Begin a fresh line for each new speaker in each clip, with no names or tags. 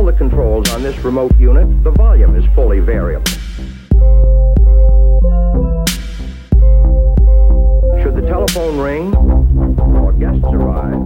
all the controls on this remote unit, the volume is fully variable. Should the telephone ring or guests arrive,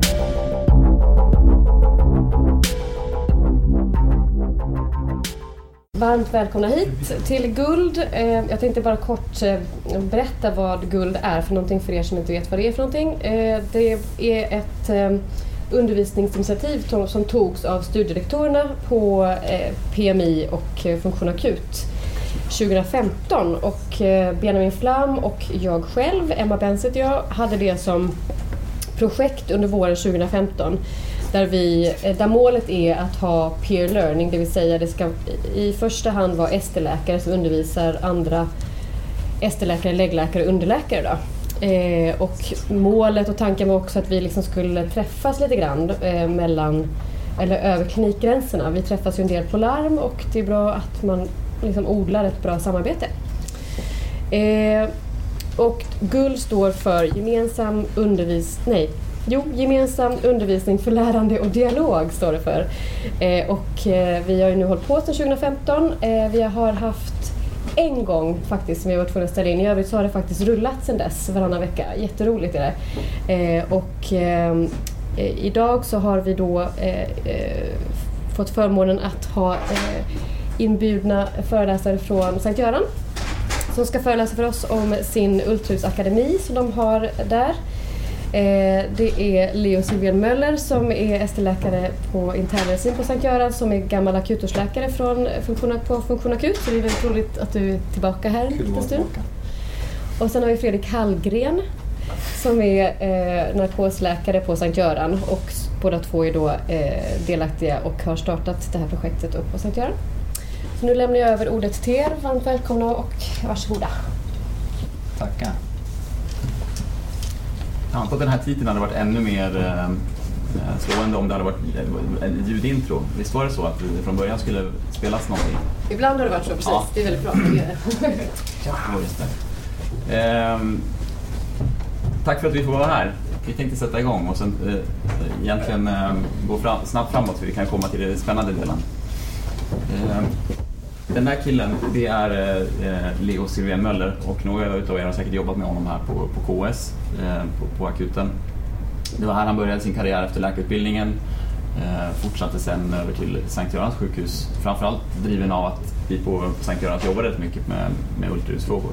varmt välkomna hit till Guld. Jag tänkte bara kort berätta vad Guld är för någonting för er som inte vet vad det är för någonting. Det är ett undervisningsinitiativ som togs av studierektorerna på PMI och Funktion Akut 2015. Och Benjamin Flam och jag själv, Emma Benset och jag, hade det som projekt under våren 2015. Där målet är att ha peer learning, det vill säga det ska i första hand vara ST-läkare som undervisar andra ST-läkare, läggläkare och underläkare då. Och målet och tanken var också att vi liksom skulle träffas lite grann över klinikgränserna. Vi träffas ju en del på larm och det är bra att man liksom odlar ett bra samarbete. Och GULD står för gemensam undervisning för lärande och dialog står det för. Vi har ju nu hållit på sedan 2015. Vi har haft en gång faktiskt som vi har varit tvungna att ställa in. I övrigt så har det faktiskt rullat sedan dess varannan vecka. Jätteroligt är det. Idag så har vi då fått förmånen att ha inbjudna föreläsare från Sankt Göran som ska föreläsa för oss om sin ultraljudsakademi som de har där. Det är Leo Sylvian Möller som är ST-läkare på internmedicin på Sankt Göran, som är gammal akutårsläkare från Funktion Akut, så det är väldigt roligt att du är tillbaka här en liten stund. Och sen har vi Fredrik Hallgren som är narkosläkare på Sankt Göran, och båda två är då delaktiga och har startat det här projektet upp på Sankt Göran. Så nu lämnar jag över ordet till er. Varmt välkomna och varsågoda.
Tackar. Jag antar att den här titeln hade varit ännu mer slående om det hade varit en ljudintro. Visst var det så att det från början skulle spelas någonting?
Ibland har det varit så, precis. Ja. Det är väldigt bra.
Ja, just det. Tack för att vi får vara här. Vi tänkte sätta igång och sen egentligen gå snabbt framåt för vi kan komma till den spännande delen. Den här killen, det är Leo Sylvian Möller, och några utav er har säkert jobbat med honom här på KS, på akuten. Det var här han började sin karriär efter läkarutbildningen, fortsatte sen över till Sankt Görans sjukhus, framförallt driven av att vi på Sankt Görans jobbade rätt mycket med ultraljudsfrågor.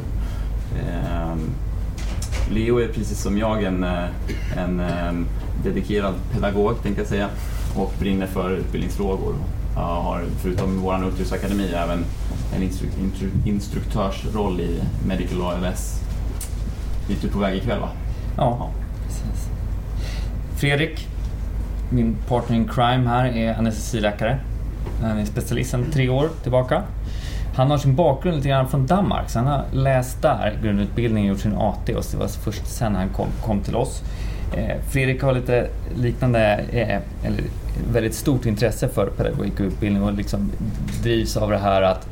Leo är precis som jag en dedikerad pedagog, tänkte jag säga, och brinner för utbildningsfrågor. Jag har förutom vår ultraljudsakademi även en instruktörsroll i Medical ALS. Vi är på väg ikväll, va?
Ja, precis. Fredrik, min partner in crime här, är anestesiläkare. Han är specialist sedan 3 år tillbaka. Han har sin bakgrund lite grann från Danmark, så han har läst där grundutbildning och gjort sin AT, och det var först sen han kom till oss. Fredrik har lite liknande, eller väldigt stort intresse för pedagogikutbildning och liksom drivs av det här att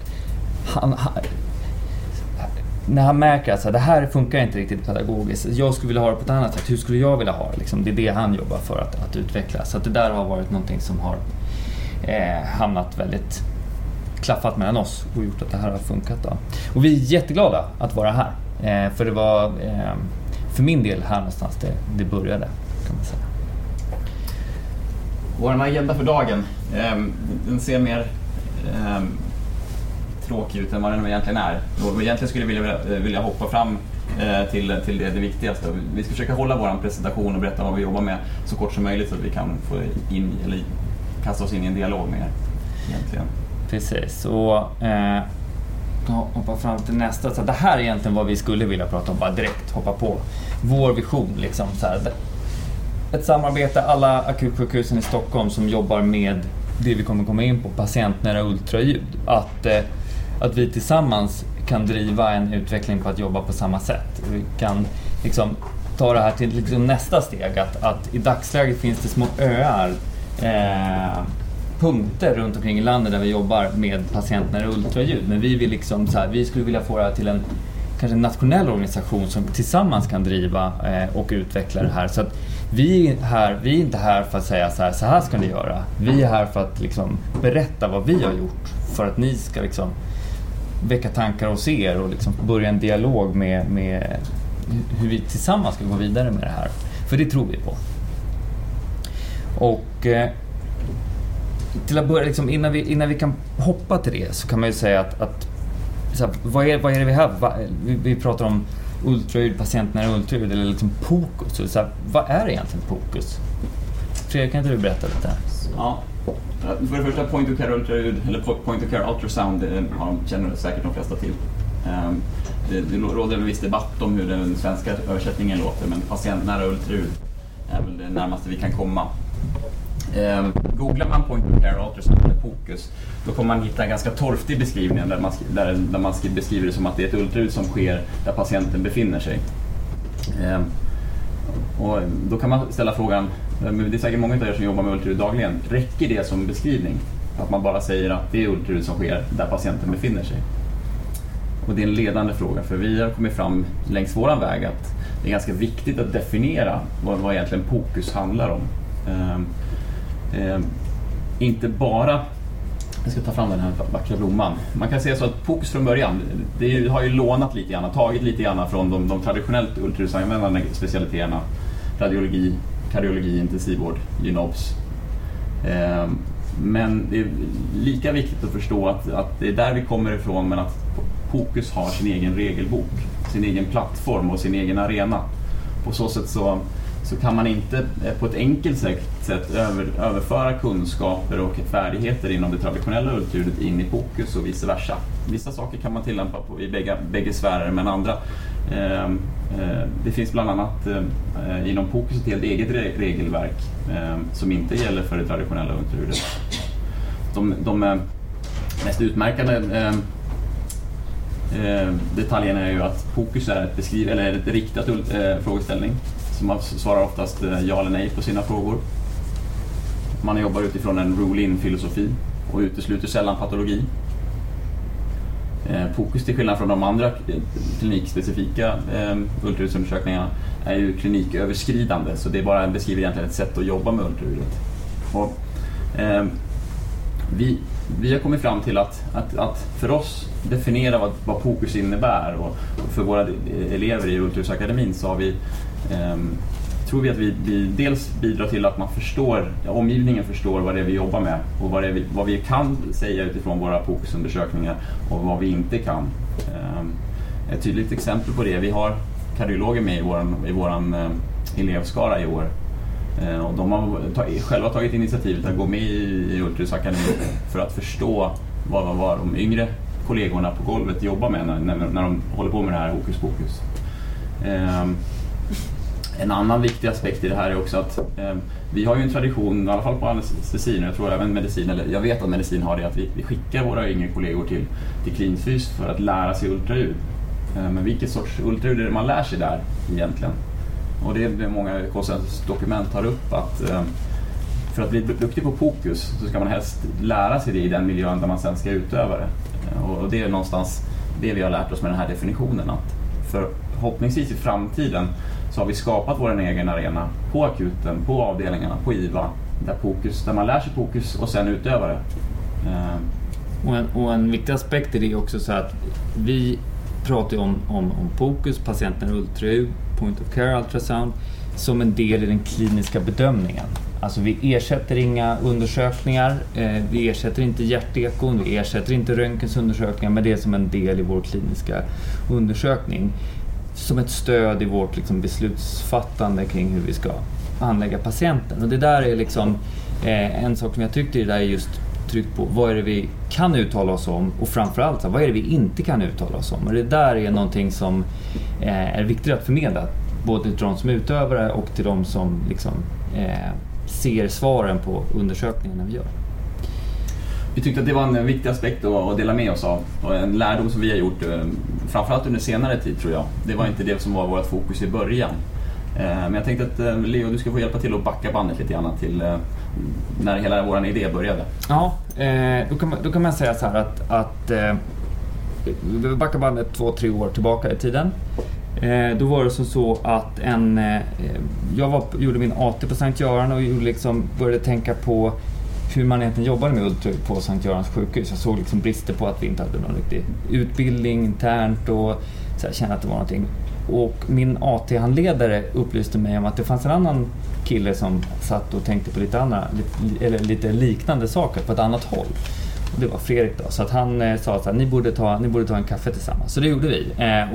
när han märker att det här funkar inte riktigt pedagogiskt, jag skulle vilja ha det på ett annat sätt, hur skulle jag vilja ha det? Liksom, det är det han jobbar för att utveckla. Så att det där har varit någonting som har hamnat väldigt klaffat mellan oss och gjort att det här har funkat då. Och vi är jätteglada att vara här, för det var för min del här någonstans det började, kan man säga.
Vår agenda för dagen, den ser mer tråkig ut än vad den egentligen är. Och egentligen skulle jag vilja hoppa fram till det viktigaste. Vi ska försöka hålla vår presentation och berätta vad vi jobbar med så kort som möjligt så att vi kan få kasta oss in i en dialog med er egentligen.
Precis, och hoppa fram till nästa. Så det här är egentligen vad vi skulle vilja prata om, bara direkt hoppa på vår vision liksom, så här. Ett samarbete, alla akutsjukhusen i Stockholm som jobbar med det vi kommer komma in på, patientnära ultraljud, att vi tillsammans kan driva en utveckling på att jobba på samma sätt. Vi kan liksom ta det här till liksom nästa steg, att i dagsläget finns det små öar, punkter runt omkring i landet där vi jobbar med patientnära ultraljud, men vi vill liksom så här, vi skulle vilja få det här till en kanske en nationell organisation som tillsammans kan driva och utveckla det här. Så att vi är inte här för att säga så här ska ni göra. Vi är här för att liksom berätta vad vi har gjort, för att ni ska liksom väcka tankar hos er och liksom börja en dialog med hur vi tillsammans ska gå vidare med det här. För det tror vi på. Och till att börja, liksom, innan vi kan hoppa till det, så kan man ju säga att så här, vad är det vi har? Vi pratar om ultraljud, patientnära ultraljud eller liksom POCUS. Så här, vad är egentligen POCUS? Fredrik, kan inte du berätta lite här?
Ja. För det första, point of care ultraljud eller point of care ultrasound känner säkert de flesta till. Det råder en viss debatt om hur den svenska översättningen låter, men patientnära ultraljud är väl det närmaste vi kan komma. Googlar man point of care ultrasound eller POCUS, då kommer man hitta en ganska torftig beskrivning där man beskriver det som att det är ett ultraljud som sker där patienten befinner sig. Och då kan man ställa frågan, det är säkert många av er som jobbar med ultraljud dagligen, räcker det som beskrivning? Att man bara säger att det är ultraljud som sker där patienten befinner sig? Och det är en ledande fråga, för vi har kommit fram längs våran väg att det är ganska viktigt att definiera vad egentligen POCUS handlar om. Inte bara, jag ska ta fram den här vackra blomman. Man kan säga så att POCUS från början, det har ju lånat lite grann, tagit lite grann från de traditionellt ultraljudsanvändande specialiteterna, radiologi, kardiologi, intensivvård, GYNOBS. Men det är lika viktigt att förstå att det är där vi kommer ifrån, men att POCUS har sin egen regelbok, sin egen plattform och sin egen arena. På så sätt så kan man inte på ett enkelt sätt överföra kunskaper och färdigheter inom det traditionella ultraljudet in i POCUS och vice versa. Vissa saker kan man tillämpa i bägge sfärer, men andra det finns bland annat inom POCUS ett helt eget regelverk som inte gäller för det traditionella ultraljudet. De mest utmärkande detaljerna är ju att POCUS är ett riktat frågeställning. Man svarar oftast ja eller nej på sina frågor. Man jobbar utifrån en rule-in-filosofi och utesluter sällan patologi. POCUS, till skillnad från de andra klinikspecifika ultraljudsundersökningarna, är ju kliniköverskridande, så det beskriver egentligen ett sätt att jobba med ultraljudet. Och vi har kommit fram till att för oss definiera vad POCUS innebär, och för våra elever i Ultraljudsakademin så har tror vi att vi dels bidrar till att man omgivningen förstår vad det är vi jobbar med och vad vi kan säga utifrån våra POCUS-undersökningar och vad vi inte kan. Ett tydligt exempel på det, vi har kardiologer med i våran elevskara i år. Och de har själva tagit initiativet att gå med i Ultraljudsakademin för att förstå vad de yngre kollegorna på golvet jobbar med när de håller på med det här hokus pokus. En annan viktig aspekt i det här är också att vi har ju en tradition, i alla fall på anestesi, jag tror även medicin, eller jag vet att medicin har det, att vi skickar våra yngre kollegor till klinfys för att lära sig ultraljud. Men vilket sorts ultraljud är det man lär sig där egentligen? Och det är många KSS-dokument tar upp att för att bli duktig på POCUS så ska man helst lära sig det i den miljön där man sen ska utöva det. Och det är någonstans det vi har lärt oss med den här definitionen, att förhoppningsvis i framtiden så har vi skapat vår egen arena på akuten, på avdelningarna, på IVA, där man lär sig POCUS och sen utövar det.
Och en viktig aspekt är det också så att vi pratar om POCUS, patienten ultraljud, point of care ultrasound, som en del i den kliniska bedömningen. Alltså vi ersätter inga undersökningar, vi ersätter inte hjärtekon, vi ersätter inte röntgenundersökningar, men det är som en del i vår kliniska undersökning. Som ett stöd i vårt beslutsfattande kring hur vi ska handlägga patienten. Och det där är en sak som jag tyckte det där är just tryckt på. Vad är det vi kan uttala oss om? Och framförallt, vad är det vi inte kan uttala oss om? Och det där är någonting som är viktigt att förmedla. Både till de som utövare och till de som ser svaren på undersökningarna vi gör.
Vi tyckte att det var en viktig aspekt att dela med oss av. Och en lärdom som vi har gjort, framförallt under senare tid tror jag. Det var inte det som var vårt fokus i början. Men jag tänkte att Leo, du ska få hjälpa till att backa bandet lite grann till när hela vår idé började.
Ja, då kan man säga så här att vi backar bandet 2-3 år tillbaka i tiden. Då var det så att jag gjorde min AT på Sankt Göran och liksom började tänka på hur man egentligen jobbade med ultraljud på Sankt Görans sjukhus. Jag såg liksom brister på att vi inte hade någon riktig utbildning internt och så jag kände att det var någonting. Och min AT-handledare upplyste mig om att det fanns en annan kille som satt och tänkte på lite liknande saker på ett annat håll. Och det var Fredrik då. Så att han sa att ni borde ta en kaffe tillsammans. Så det gjorde vi.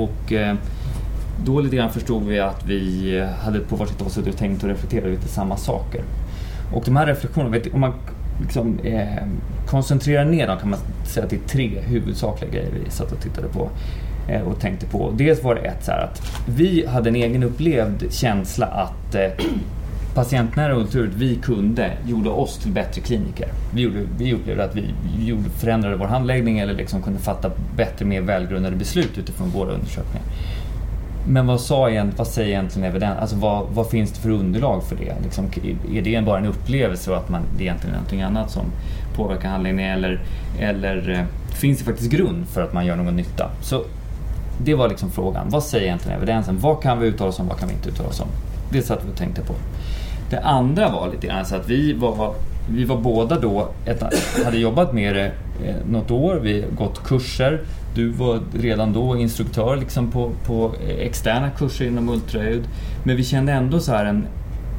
Då lite grann förstod vi att vi hade på varsitt håll suttit och tänkt och reflekterat lite samma saker. Och de här reflektionerna, om man liksom, koncentrerar ner dem kan man säga att det är 3 huvudsakliga grejer vi satt och tittade på och tänkte på. Dels var det så här att vi hade en egen upplevd känsla att patientnära ultraljud gjorde oss till bättre kliniker. Vi upplevde att vi förändrade vår handläggning eller liksom kunde fatta bättre, mer välgrundade beslut utifrån våra undersökningar. Men vad säger egentligen evidens? Alltså vad finns det för underlag för det? Liksom, är det bara en upplevelse och att det egentligen är någonting annat som påverkar handläggningen eller finns det faktiskt grund för att man gör någon nytta? Så det var liksom frågan. Vad säger egentligen evidensen? Vad kan vi uttala oss om? Vad kan vi inte uttala oss om? Det satt vi och tänkte på. Det andra var lite grann så att vi var båda då hade jobbat med det något år. Vi gått kurser. Du var redan då instruktör liksom på externa kurser inom ultraljud. Men vi kände ändå så här en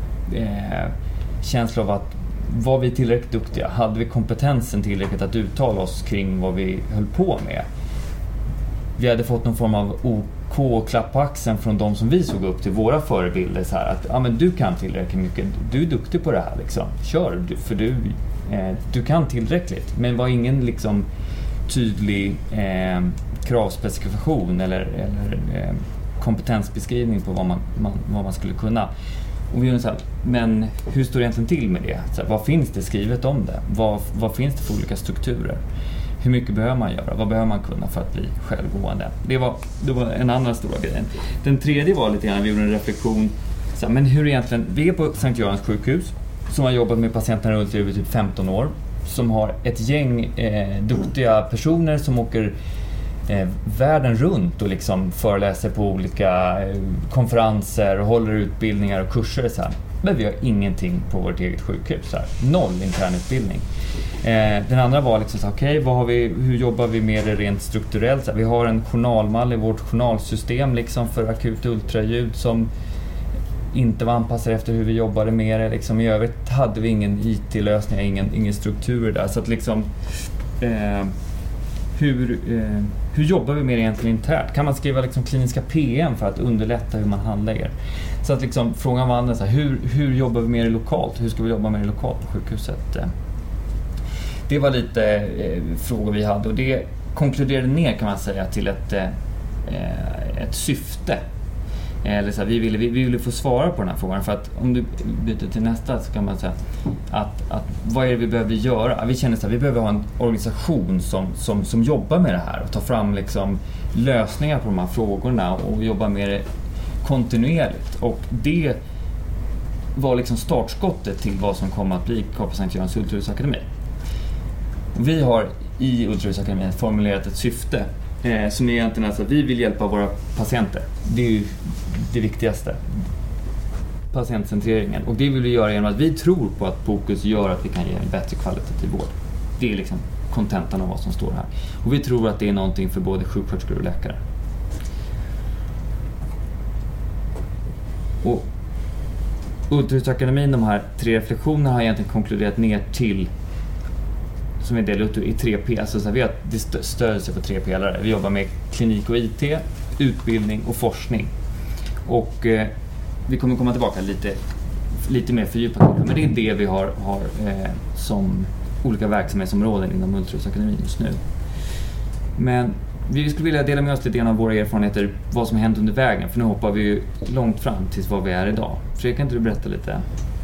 känsla av att var vi tillräckligt duktiga? Hade vi kompetensen tillräckligt att uttala oss kring vad vi höll på med? Vi hade fått någon form av OK-klapp på axeln från de som vi såg upp till, våra förebilder. Så här att men du kan tillräckligt mycket, du är duktig på det här. Liksom. Kör, för du kan tillräckligt. Men var ingen liksom tydlig kravspecifikation eller kompetensbeskrivning på vad man skulle kunna. Och vi undrar så här, men hur står det egentligen till med det? Så här, vad finns det skrivet om det? Vad finns det för olika strukturer? Hur mycket behöver man göra? Vad behöver man kunna för att bli självgående? Det var en annan stora grej. Den tredje var lite grann, vi gjorde en reflektion. Så här, men hur egentligen, vi är på Sankt Görans sjukhus som har jobbat med patienterna runt i typ 15 år. Som har ett gäng duktiga personer som åker världen runt och liksom föreläser på olika konferenser och håller utbildningar och kurser. Så här. Men vi har ingenting på vårt eget sjukhus. Så här. 0 internutbildning. Den andra var liksom så okej, hur jobbar vi med det rent strukturellt? Så här, vi har en journalmall i vårt journalsystem liksom för akut ultraljud som inte var anpassad efter hur vi jobbade med det. Liksom, i övrigt hade vi ingen IT-lösning, ingen struktur där. Så att liksom, hur jobbar vi med det egentligen internt? Kan man skriva liksom kliniska PM för att underlätta hur man handlägger? Så att liksom, frågan var så här, hur jobbar vi med det lokalt? Hur ska vi jobba med det lokalt på sjukhuset? Det var lite frågor vi hade och det konkluderade ner kan man säga till ett syfte. Eller så här, vi ville få svara på den här frågan, för att om du byter till nästa så kan man säga att vad är det vi behöver göra? Vi känner att vi behöver ha en organisation som jobbar med det här och tar fram liksom lösningar på de här frågorna och jobbar med det kontinuerligt. Och det var liksom startskottet till vad som kommer att bli Carl Sankt Görans ultraljudsakademi. Vi har i Ultraljudsakademin formulerat ett syfte som är egentligen alltså att vi vill hjälpa våra patienter. Det är ju det viktigaste. Patientcentreringen. Och det vill vi göra genom att vi tror på att Focus gör att vi kan ge en bättre kvalitativ vård. Det är liksom kontentan av vad som står här. Och vi tror att det är någonting för både sjuksköterskor och läkare. Och Ultraljudsakademin, de här 3 reflektionerna har egentligen konkluderat ner till, som är delat i 3P. Alltså så här, vi har stöd sig på 3 pelare. Vi jobbar med klinik och IT, utbildning och forskning. Och vi kommer komma tillbaka lite mer fördjupat. Men det är det vi har som olika verksamhetsområden inom Ultraljudsakademin just nu. Men vi skulle vilja dela med oss lite grann av våra erfarenheter, vad som har hänt under vägen. För nu hoppar vi ju långt fram tills vad vi är idag. Fredrik, kan inte du berätta lite?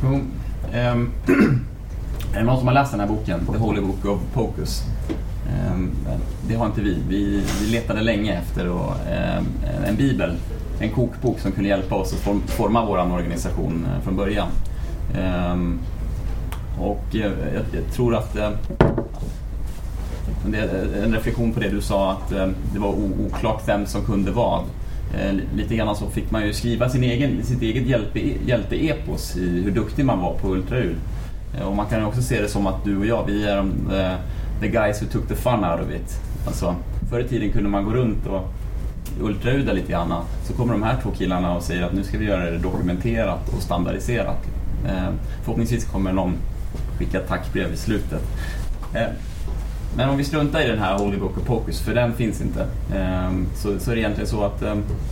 Är det någon som har läst den här boken, The Holy Book of Focus? Det har inte vi. Vi letade länge efter en bibel, en kokbok som kunde hjälpa oss att forma vår organisation från början. Och jag tror att en reflektion på det du sa att det var oklart vem som kunde vad. Lite grann så fick man ju skriva sitt eget hjälteepos i hur duktig man var på ultraljud. Och man kan ju också se det som att du och jag, vi är the guys who took the fun out of it. Alltså, förr i tiden kunde man gå runt och ultraljuda lite grann. Så kommer de här 2 killarna och säger att nu ska vi göra det dokumenterat och standardiserat. Förhoppningsvis kommer någon skicka tackbrev i slutet. Men om vi struntar i den här Holy Pocus, för den finns inte, så är det egentligen så att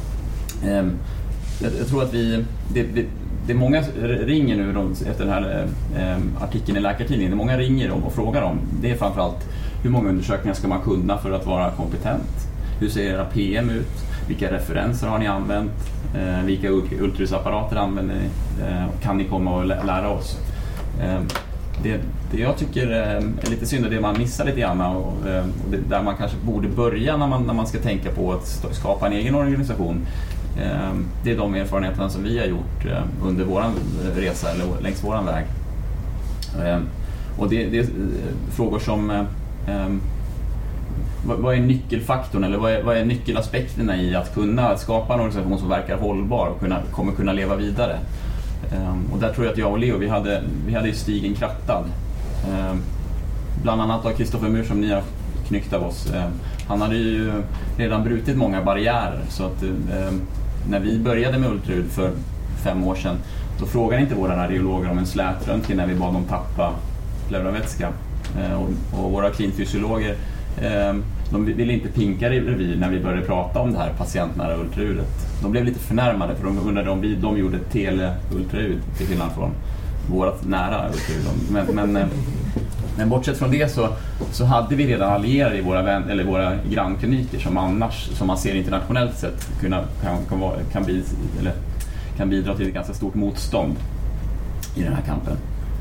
jag tror att det är många ringer nu efter den här artikeln i Läkartidningen. Det är många ringer och frågar om. Det är framförallt hur många undersökningar ska man kunna för att vara kompetent? Hur ser era PM ut? Vilka referenser har ni använt? Vilka ultraljudsapparater använder ni? Kan ni komma och lära oss? Det jag tycker är lite synd är det man missar lite grann och där man kanske borde börja när man ska tänka på att skapa en egen organisation. Det är de erfarenheterna som vi har gjort under våran resa eller längs våran väg. Och det är frågor som vad är nyckelfaktorn eller vad är nyckelaspekterna i att kunna skapa en organisation som verkar hållbar och kommer kunna leva vidare. Och där tror jag att jag och Leo, vi hade ju stigen krattad. Bland annat av Kristoffer Mur som ni har knyckt av oss. Han hade ju redan brutit många barriärer, så att när vi började med ultraljud för 5 år sedan, då frågade inte våra radiologer om en slätröntgen när vi bad dem tappa pleuravätska. Och våra klinfysiologer, de ville inte pinka revir när vi började prata om det här patientnära ultraljudet. De blev lite förnärmade för de undrade om de gjorde teleultraljud till skillnad från vårat nära ultraljud. Men bortsett från det så hade vi redan allierade i våra grannkliniker som man ser internationellt sett kan bidra till ett ganska stort motstånd i den här kampen.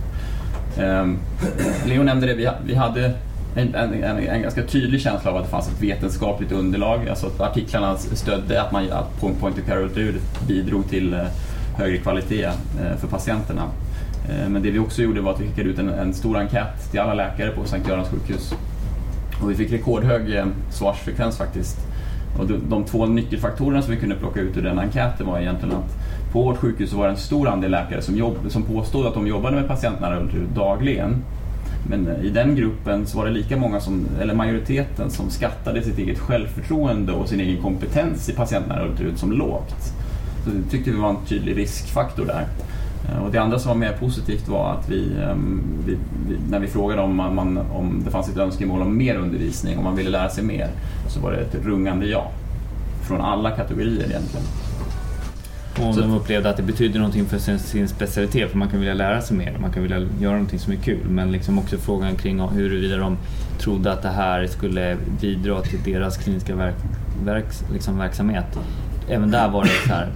Leo nämnde det, vi hade en ganska tydlig känsla av att det fanns ett vetenskapligt underlag, alltså att artiklarna stödde att point of care ultraljud bidrog till högre kvalitet för patienterna. Men det vi också gjorde var att vi skickade ut en stor enkät till alla läkare på Sankt Görans sjukhus. Och vi fick rekordhög svarsfrekvens faktiskt. Och de 2 nyckelfaktorerna som vi kunde plocka ut ur den enkäten var egentligen att på vårt sjukhus så var det en stor andel läkare som påstod att de jobbade med patientnära ultraljud dagligen. Men i den gruppen så var det lika många eller majoriteten som skattade sitt eget självförtroende och sin egen kompetens i patientnära ultraljud som lågt. Så det tyckte vi var en tydlig riskfaktor där. Och det andra som var mer positivt var att vi när vi frågade om det fanns ett önskemål om mer undervisning, om man ville lära sig mer, så var det ett rungande ja från alla kategorier egentligen.
Och de upplevde att det betyder någonting för sin specialitet, för man kan vilja lära sig mer, man kan vilja göra någonting som är kul, men liksom också frågan kring huruvida de trodde att det här skulle bidra till deras kliniska verksamhet. Även där var det så här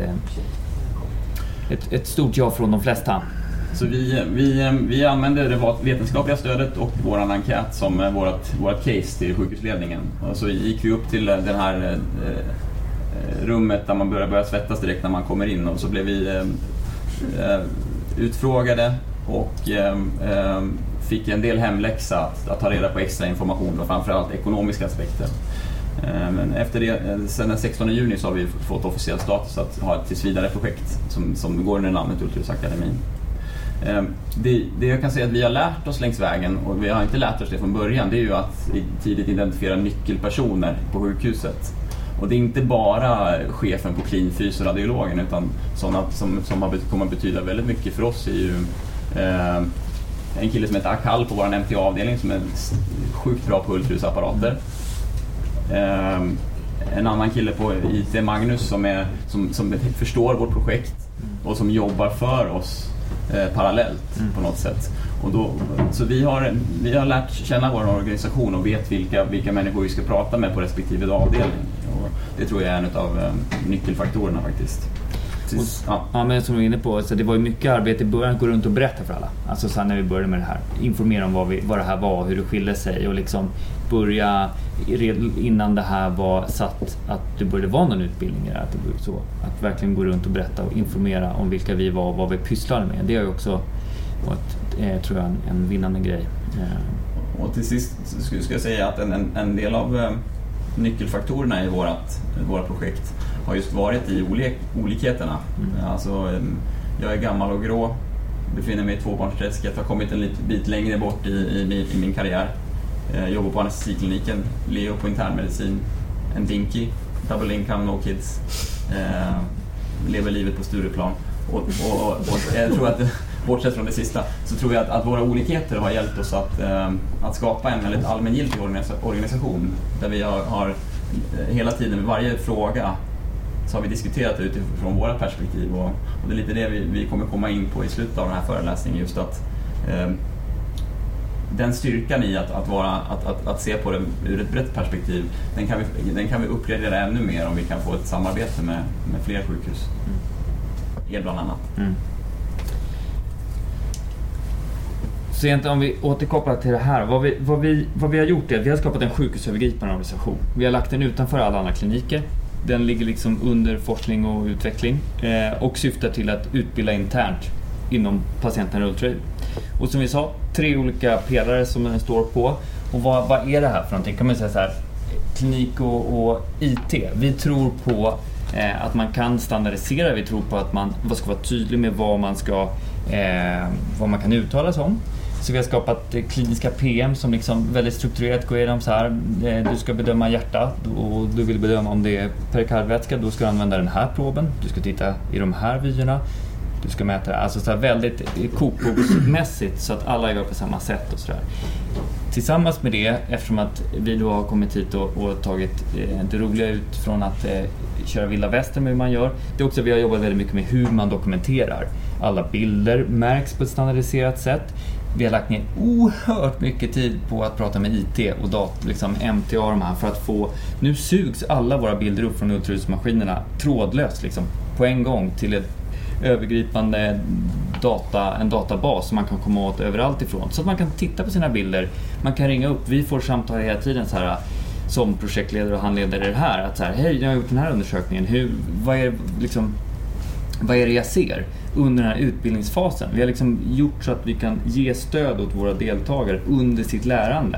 ett stort ja från de flesta.
Så vi använde det vetenskapliga stödet och våran enkät som vårat case till sjukhusledningen. Och så gick vi upp till den här rummet där man börjar svettas direkt när man kommer in, och så blev vi utfrågade och fick en del hemläxa att ta reda på extra information och framförallt ekonomiska aspekter. Men efter det, sen den 16 juni så har vi fått officiell status att ha ett tillsvidare projekt som går under namnet Ultraljudsakademin. Det jag kan säga att vi har lärt oss längs vägen, och vi har inte lärt oss det från början, det är ju att tidigt identifiera nyckelpersoner på sjukhuset. Och det är inte bara chefen på klinfys och radiologen, utan sådana som kommer att betyda väldigt mycket för oss är ju en kille som heter Akal på vår MTA-avdelning som är sjukt bra på ultraljudsapparater. En annan kille på IT, Magnus, som förstår vårt projekt och som jobbar för oss parallellt på något sätt. Och så vi har lärt känna vår organisation och vet vilka människor vi ska prata med på respektive avdelning. Och det tror jag är en av nyckelfaktorerna faktiskt.
Ja, men som vi är inne på, så det var ju mycket arbete i början att gå runt och berätta för alla. Alltså så när vi började med det här, informera om vad det här var, hur det skilde sig, och liksom börja innan det här var satt att det började vara någon utbildning i det här, att verkligen gå runt och berätta och informera om vilka vi var och vad vi pysslade med. Det har ju också varit, tror jag, en vinnande grej.
Och till sist skulle jag säga att en del av nyckelfaktorerna i våra projekt har just varit i olikheterna. Alltså, jag är gammal och grå, befinner mig i tvåbarnsträsket, har kommit en liten bit längre bort i min karriär. Jobbar på anestesikliniken, Leo på internmedicin, en dinky, double income, no kids, lever livet på Stureplan. Och jag tror att, bortsett från det sista, så tror jag att våra olikheter har hjälpt oss att skapa en väldigt allmängiltig organisation där vi har hela tiden med varje fråga så har vi diskuterat utifrån våra perspektiv, och det är lite det vi kommer komma in på i slutet av den här föreläsningen, just att den styrkan i att se på det ur ett brett perspektiv, den kan vi uppgradera ännu mer om vi kan få ett samarbete med fler sjukhus. Bland annat.
Så egentligen om vi återkopplar till det här, vad vi har gjort är att vi har skapat en sjukhusövergripande organisation. Vi har lagt den utanför alla andra kliniker. Den ligger liksom under forskning och utveckling och syftar till att utbilda internt inom patienten ultraljud. Och som vi sa, 3 olika pelare som den står på. Och vad är det här för någonting? Kan man säga så här, klinik och IT. Vi tror på att man kan standardisera, vi tror på att man ska vara tydlig med vad man kan uttala sig om. Så vi har skapat kliniska PM som liksom väldigt strukturerat går igenom så här. Du ska bedöma hjärta och du vill bedöma om det är perikardvätska, då ska du använda den här proben. Du ska titta i de här vyerna. Du ska mäta, alltså så här väldigt kokboksmässigt så att alla gör på samma sätt och sådär. Tillsammans med det, eftersom att vi då har kommit hit och tagit det roliga ut från att köra vilda västern med hur man gör. Det är också vi har jobbat väldigt mycket med hur man dokumenterar. Alla bilder märks på ett standardiserat sätt. Vi har lagt ner oerhört mycket tid på att prata med IT och liksom MTA och de här för att få, nu sugs alla våra bilder upp från ultraljudsmaskinerna trådlöst liksom, på en gång till ett övergripande en databas som man kan komma åt överallt ifrån. Så att man kan titta på sina bilder, man kan ringa upp, vi får samtal hela tiden så här, som projektledare och handledare det här, att så här, hej, jag har gjort den här undersökningen, vad är det jag ser under den här utbildningsfasen? Vi har liksom gjort så att vi kan ge stöd åt våra deltagare under sitt lärande.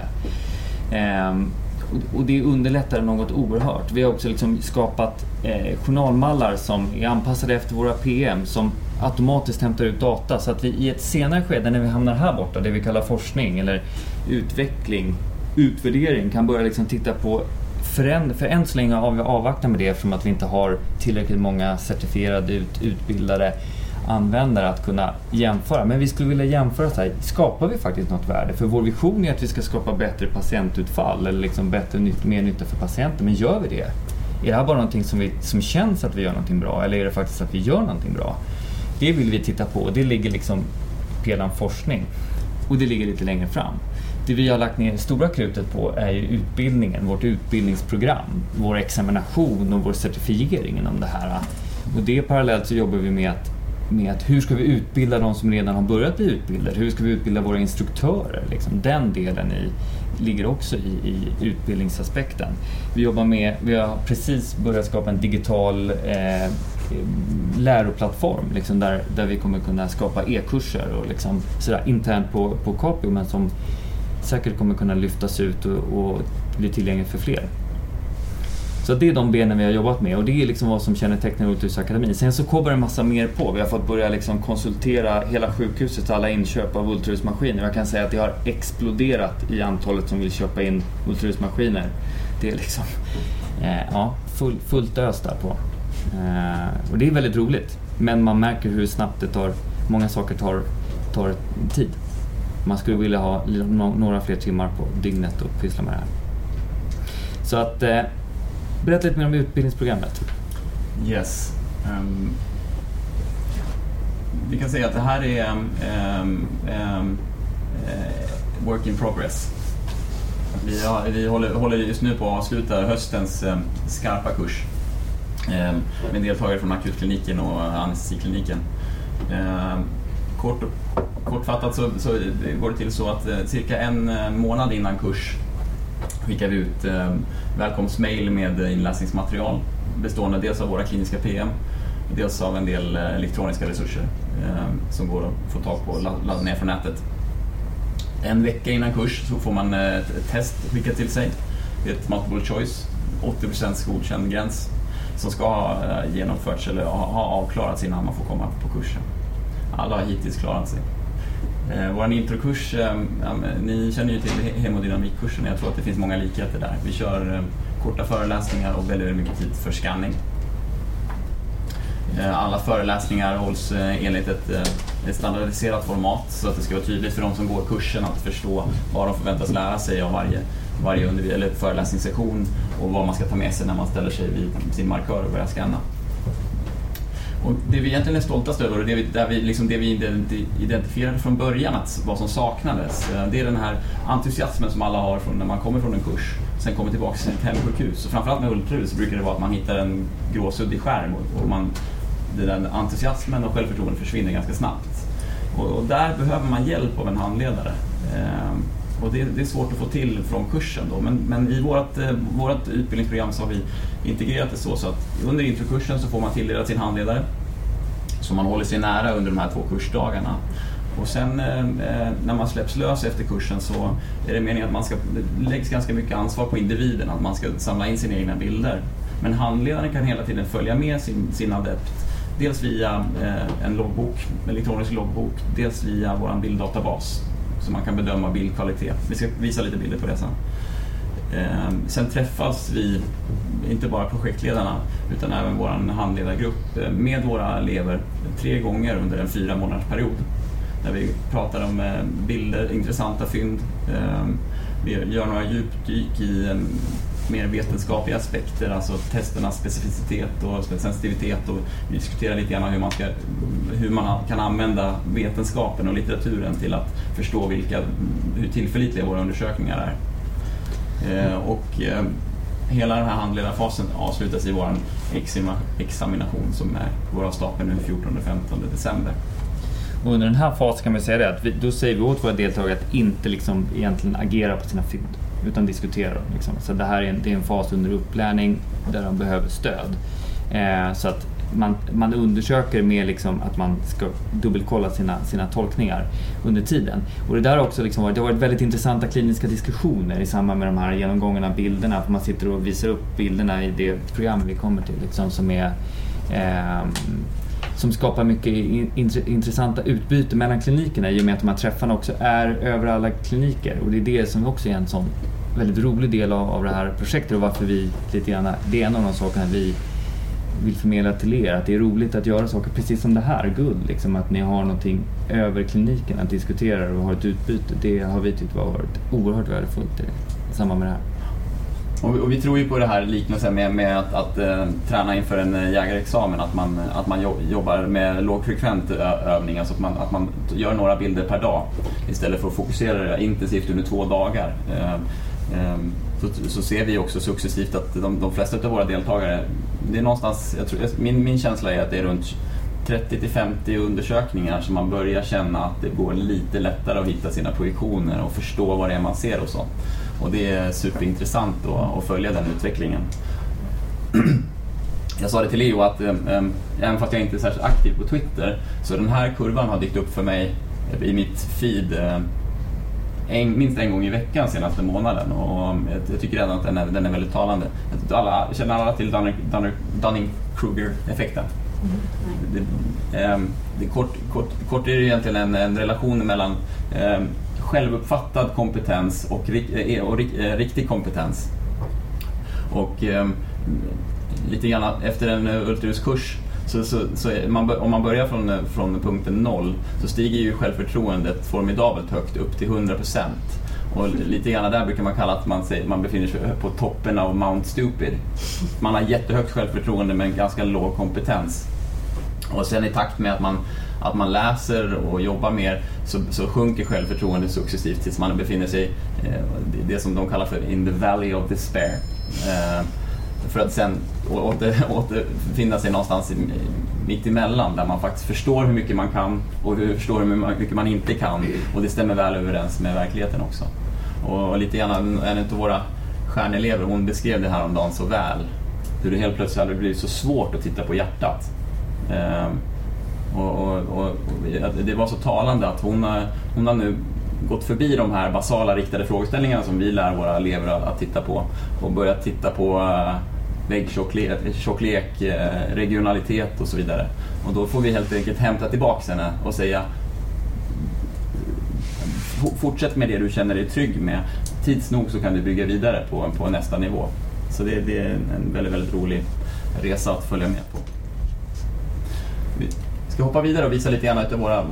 Och det underlättar något oerhört. Vi har också liksom skapat journalmallar som är anpassade efter våra PM som automatiskt hämtar ut data, så att vi i ett senare skede när vi hamnar här borta, det vi kallar forskning eller utveckling, utvärdering, kan börja liksom titta på för än så länge har vi avvaktat med det eftersom att vi inte har tillräckligt många certifierade utbildade användare att kunna jämföra. Men vi skulle vilja jämföra så här, skapar vi faktiskt något värde? För vår vision är att vi ska skapa bättre patientutfall eller liksom mer nytta för patienten. Men gör vi det? Är det här bara någonting som känns att vi gör någonting bra? Eller är det faktiskt att vi gör någonting bra? Det vill vi titta på. Det ligger liksom pelaren forskning. Och det ligger lite längre fram. Det vi har lagt ner stora krutet på är ju utbildningen, vårt utbildningsprogram, vår examination och vår certifiering inom det här. Och det parallellt så jobbar vi med att hur ska vi utbilda de som redan har börjat bli utbildade? Hur ska vi utbilda våra instruktörer? Liksom den delen ligger också i utbildningsaspekten. Vi har precis börjat skapa en digital läroplattform liksom där vi kommer kunna skapa e-kurser och liksom sådär internt på Capio, men som säkert kommer kunna lyftas ut och bli tillgängligt för fler. Så det är de benen vi har jobbat med och det är liksom vad som kännetecknar Ultraljudsakademin. Sen så kommer det en massa mer på. Vi har fått börja liksom konsultera hela sjukhuset, alla inköp av ultraljudsmaskiner. Jag kan säga att det har exploderat i antalet som vill köpa in ultraljudsmaskiner. Det är liksom fullt ös där på. Och det är väldigt roligt. Men man märker hur snabbt många saker tar tid. Man skulle vilja ha några fler timmar på dygnet och pyssla med det här. Så att berätta lite mer om utbildningsprogrammet.
Yes. Vi kan säga att det här är work in progress. Vi håller just nu på att avsluta höstens skarpa kurs med deltagare från akutkliniken och anestesikliniken. Kortfattat så går det till så att cirka en månad innan kurs skickar vi ut välkomstmail med inläsningsmaterial bestående dels av våra kliniska PM, dels av en del elektroniska resurser som går att få tag på och ladda ner från nätet. En vecka innan kurs så får man ett test skickat till sig. Det är ett multiple choice, 80% godkänd gräns som ska ha genomförts eller ha avklarats innan man får komma på kursen. Alla har hittills klarat sig. Vår introkurs, ni känner ju till hemodynamikkursen, jag tror att det finns många likheter där. Vi kör korta föreläsningar och väldigt mycket tid för scanning. Alla föreläsningar hålls enligt ett standardiserat format så att det ska vara tydligt för de som går kursen att förstå vad de förväntas lära sig av varje eller föreläsningssession och vad man ska ta med sig när man ställer sig vid sin markör och börjar scanna. Och det vi egentligen är stoltast över och det vi identifierade från början att vad som saknades, det är den här entusiasmen som alla har från när man kommer från en kurs, sen kommer tillbaka till sitt hemsjukhus. Och framförallt med ultraljud så brukar det vara att man hittar en gråsuddig skärm och den entusiasmen och självförtroende försvinner ganska snabbt. Och där behöver man hjälp av en handledare. Och det är svårt att få till från kursen då. Men i vårt utbildningsprogram så har vi integrerat det så att under introkursen så får man tilldelat sin handledare så man håller sig nära under de här 2 kursdagarna. Och sen när man släpps lös efter kursen så är det meningen att läggs ganska mycket ansvar på individen, att man ska samla in sina egna bilder. Men handledaren kan hela tiden följa med sin adept, dels via en elektronisk loggbok, dels via vår bilddatabas. Så man kan bedöma bildkvalitet. Vi ska visa lite bilder på det sen. Sen träffas vi, inte bara projektledarna, utan även vår handledargrupp med våra elever 3 gånger under en 4-månadersperiod. Där vi pratar om bilder, intressanta fynd. Vi gör några djupdyk i mer vetenskapliga aspekter, alltså testernas specificitet och sensitivitet, och vi diskuterar lite grann hur man kan använda vetenskapen och litteraturen till att förstå hur tillförlitliga våra undersökningar är. Hela den här handledarfasen avslutas i vår examination som är på våra stapeln nu 14-15 december.
Och under den här fasen kan man säga det att då säger vi åt våra deltagare att inte liksom egentligen agera på sina fynd utan diskutera dem. Liksom. Så det här är en fas under upplärning där de behöver stöd. Så att man undersöker med liksom att man ska dubbelkolla sina tolkningar under tiden. Och det där har också liksom det har varit väldigt intressanta kliniska diskussioner i samband med de här genomgångarna av bilderna. För man sitter och visar upp bilderna i det program vi kommer till liksom, som skapar mycket intressanta utbyte mellan klinikerna i och med att de här träffarna också är över alla kliniker. Och det är det som också är en sån väldigt rolig del av det här projektet och varför vi lite grann, det är en av de sakerna vi vill förmedla till er, att det är roligt att göra saker precis som det här, guld, liksom, att ni har någonting över kliniken att diskutera och ha ett utbyte. Det har vi tyckt varit oerhört värdefullt i samband med det här.
Och vi tror ju på det här liknelsen med att träna inför en jägarexamen, att man jobbar med lågfrekvent övning, alltså att man gör några bilder per dag istället för att fokusera intensivt under 2 dagar. Så ser vi också successivt att de flesta av våra deltagare, det är någonstans, min känsla är att det är runt 30-50 undersökningar som man börjar känna att det går lite lättare att hitta sina projektioner och förstå vad det är man ser och så. Och det är superintressant då, att följa den utvecklingen. Jag sa det till Leo att även fast jag inte är särskilt aktiv på Twitter, så den här kurvan har dykt upp för mig i mitt feed minst en gång i veckan senaste månaden, och jag tycker redan att den är väldigt talande. Känner alla till Dunning-Kruger-effekten? Kort är det egentligen en relation mellan självuppfattad kompetens och riktig kompetens. Och lite grann efter en ultraljudskurs så om man börjar från punkten 0 så stiger ju självförtroendet formidabelt högt upp till 100%. Och lite grann där brukar man kalla att man befinner sig på toppen av Mount Stupid. Man har jättehögt självförtroende men ganska låg kompetens. Och sen i takt med att man läser och jobbar mer så sjunker självförtroendet successivt tills man befinner sig det som de kallar för in the valley of despair. För att sen återfinna sig någonstans mitt emellan där man faktiskt förstår hur mycket man kan och förstår hur mycket man inte kan, och det stämmer väl överens med verkligheten också. Och lite grann en av våra stjärnelever, hon beskrev det här om dagen så väl, hur det helt plötsligt hade blivit så svårt att titta på hjärtat. Och det var så talande att hon har nu gått förbi de här basala riktade frågeställningarna som vi lär våra elever att titta på och börjat titta på väggtjocklek, regionalitet och så vidare. Och då får vi helt enkelt hämta tillbaka henne och säga fortsätt med det du känner dig trygg med. Tids nog så kan du bygga vidare på nästa nivå. Så det är en väldigt, väldigt rolig resa att följa med på. Vi ska hoppa vidare och visa lite grann av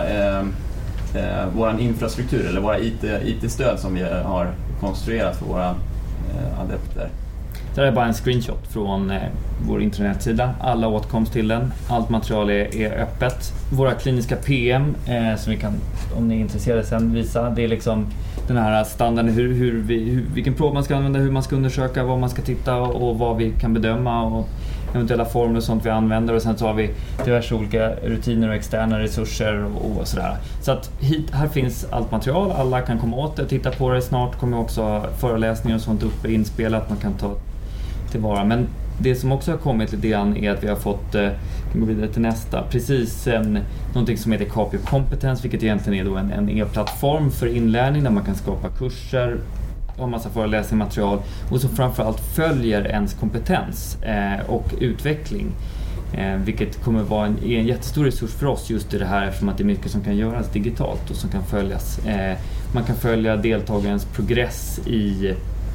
våran infrastruktur eller våra IT-stöd som vi har konstruerat för våra adepter.
Det här är bara en screenshot från vår internetsida. Alla åtkomst till den. Allt material är öppet. Våra kliniska PM som vi kan, om ni är intresserade, sen visa. Det är liksom den här standarden vilken prov man ska använda, hur man ska undersöka, vad man ska titta och vad vi kan bedöma och eventuella formler och sånt vi använder. Och sen så har vi diverse olika rutiner och externa resurser och sådär. Så att här finns allt material. Alla kan komma åt det och titta på det. Snart kommer också föreläsningar och sånt uppe inspelat. Man kan ta tillvara. Men det som också har kommit lite grann är att vi har fått, kan gå vidare till nästa, precis någonting som heter Capio Competence, vilket egentligen är då en e-plattform för inlärning där man kan skapa kurser, ha massa föreläsningsmaterial och så framförallt följer ens kompetens och utveckling. Vilket kommer vara en jättestor resurs för oss just i det här, eftersom att det är mycket som kan göras digitalt och som kan följas. Man kan följa deltagarens progress i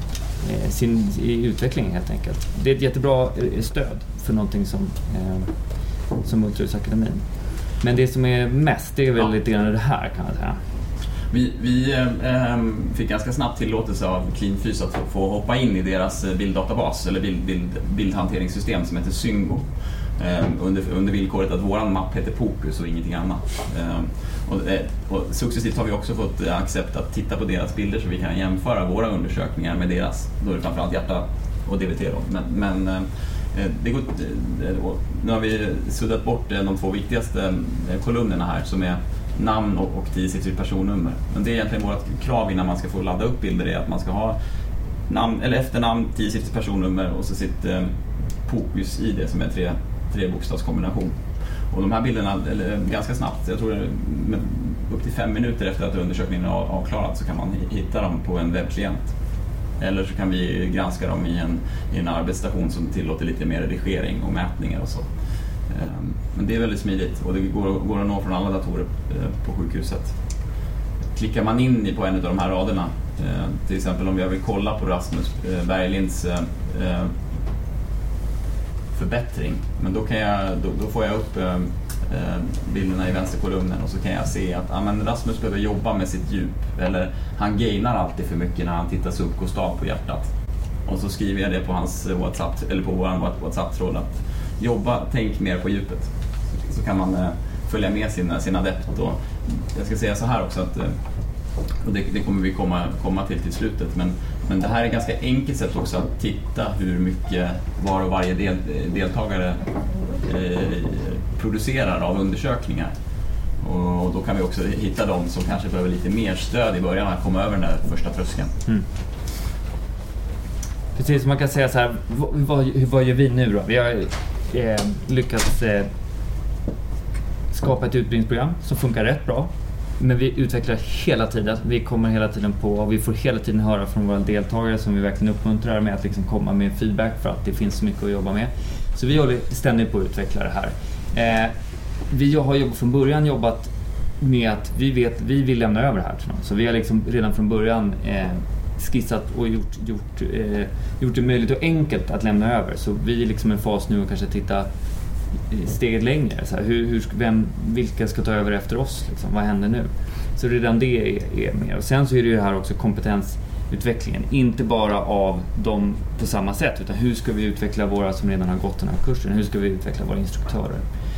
utvecklingen helt enkelt. Det är ett jättebra stöd för någonting som Multihudsakademin. Men det som är mest, det är väl lite grann det här kan man säga.
Vi fick ganska snabbt tillåtelse av Cleanfys att få hoppa in i deras bilddatabas eller bildhanteringssystem som heter Syngo. Under villkoret att våran mapp heter Pocus och ingenting annat. Och successivt har vi också fått accept att titta på deras bilder så vi kan jämföra våra undersökningar med deras. Då är det framförallt hjärta och DVT då. Men det går, nu har vi suddat bort de två viktigaste kolumnerna här som är namn och 10-siffrigt personnummer. Men det är egentligen vårt krav innan man ska få ladda upp bilder, är att man ska ha namn eller efternamn, 10-siffrigt personnummer och så sitt Pocus i det som är tre bokstavskombination. Och de här bilderna, ganska snabbt, jag tror upp till 5 minuter efter att undersökningen är avklarad så kan man hitta dem på en webbklient. Eller så kan vi granska dem i en arbetsstation som tillåter lite mer redigering och mätningar och så. Men det är väldigt smidigt och det går att nå från alla datorer på sjukhuset. Klickar man in på en av de här raderna, till exempel om jag vill kolla på Rasmus Berglinds förbättring, men då får jag upp bilderna i vänsterkolumnen och så kan jag se att men Rasmus behöver jobba med sitt djup, eller han gainar alltid för mycket när han tittar subkostal på hjärtat. Och så skriver jag det på hans WhatsApp eller på vår WhatsApp-tråd att tänk mer på djupet. Så kan man följa med sin adept. Och jag ska säga så här också att och det kommer vi komma till slutet, men det här är ett ganska enkelt sätt också att titta hur mycket var och varje deltagare producerar av undersökningar. Och då kan vi också hitta de som kanske behöver lite mer stöd i början att komma över den där första tröskeln. Mm.
Precis, man kan säga så här, vad gör vi nu då? Vi har lyckats skapa ett utbildningsprogram som funkar rätt bra. Men vi utvecklar hela tiden. Vi kommer hela tiden på och vi får hela tiden höra från våra deltagare som vi verkligen uppmuntrar med att liksom komma med feedback för att det finns så mycket att jobba med. Så vi håller ständigt på att utveckla det här. Vi har från början jobbat med att vi vill lämna över det här till någon. Så vi har liksom redan från början skissat och gjort det möjligt och enkelt att lämna över. Så vi är liksom en fas nu och kanske titta steget längre. Så här, vilka ska ta över efter oss? Liksom, vad händer nu? Så redan det är mer. Och sen så är det ju här också kompetensutvecklingen. Inte bara av dem på samma sätt, utan hur ska vi utveckla våra som redan har gått den här kursen? Hur ska vi utveckla våra instruktörer?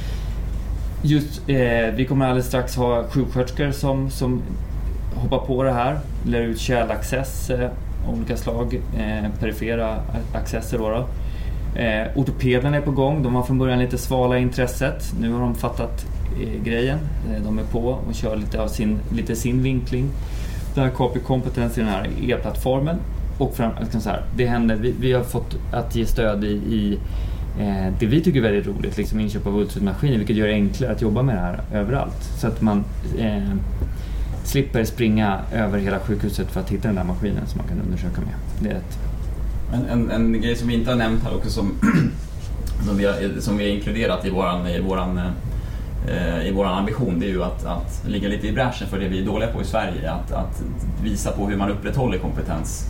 Vi kommer alldeles strax ha sjuksköterskor som hoppar på det här. Lär ut kärlaccess olika slag, perifera accesser då. Ortopederna är på gång. De var från början lite svala i intresset. Nu har de fattat grejen. De är på och kör lite sin vinkling. Den här Capio-kompetens i den här e-plattformen. Och det händer, vi har fått att ge stöd i det vi tycker är väldigt roligt, liksom inköp av ultraljudmaskiner, vilket gör det enklare att jobba med det här överallt. Så att man slipper springa över hela sjukhuset för att hitta den där maskinen som man kan undersöka med. Det är
en grej som vi inte har nämnt här också som vi har inkluderat i våran ambition, det är ju att ligga lite i bräschen för det vi är dåliga på i Sverige, att visa på hur man upprätthåller kompetens.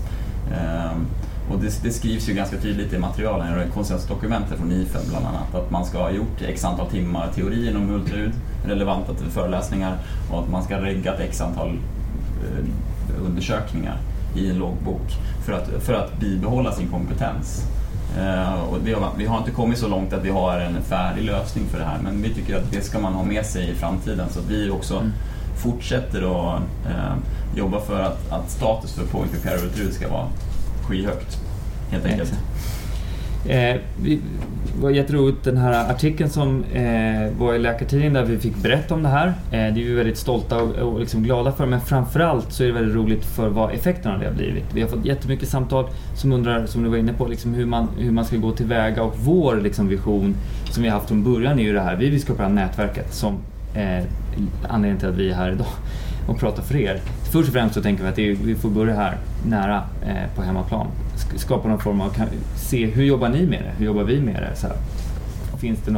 Och det skrivs ju ganska tydligt i materialen, konsensusdokumentet från IFEM bland annat, att man ska ha gjort x antal timmar teori inom ultraljud, relevanta till föreläsningar, och att man ska regga ett x antal undersökningar i en loggbok för att bibehålla sin kompetens. Och vi har inte kommit så långt att vi har en färdig lösning för det här, men vi tycker att det ska man ha med sig i framtiden, så att vi också fortsätter att jobba för att status för point of care ultraljud ska vara skyhögt, helt enkelt.
Det var jätteroligt, den här artikeln som var i Läkartidningen där vi fick berätta om det här. Det är vi väldigt stolta och liksom glada för, men framförallt så är det väldigt roligt för vad effekterna av det har blivit. Vi har fått jättemycket samtal som undrar, som du var inne på, liksom hur man ska gå tillväga, och vår liksom vision som vi har haft från början är ju det här. Vi vill skapa nätverket som anledningen till att vi är här idag och pratar för er. Först och främst så tänker vi att vi får börja här nära på hemmaplan. Skapa någon form av, se hur jobbar ni med det? Hur jobbar vi med det? Så här, finns det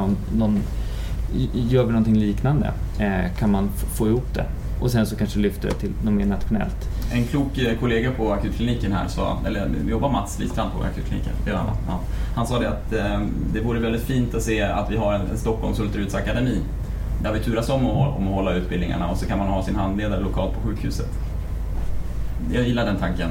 gör vi någonting liknande? Kan man få ihop det? Och sen så kanske lyfter det till något mer nationellt.
En klok kollega på akutkliniken här jobbar Mats Lidstrand på akutkliniken. Ja. Han sa det att det vore väldigt fint att se att vi har en Stockholms ultraljudsakademi där vi turas om att hålla utbildningarna, och så kan man ha sin handledare lokalt på sjukhuset. Jag gillar den tanken.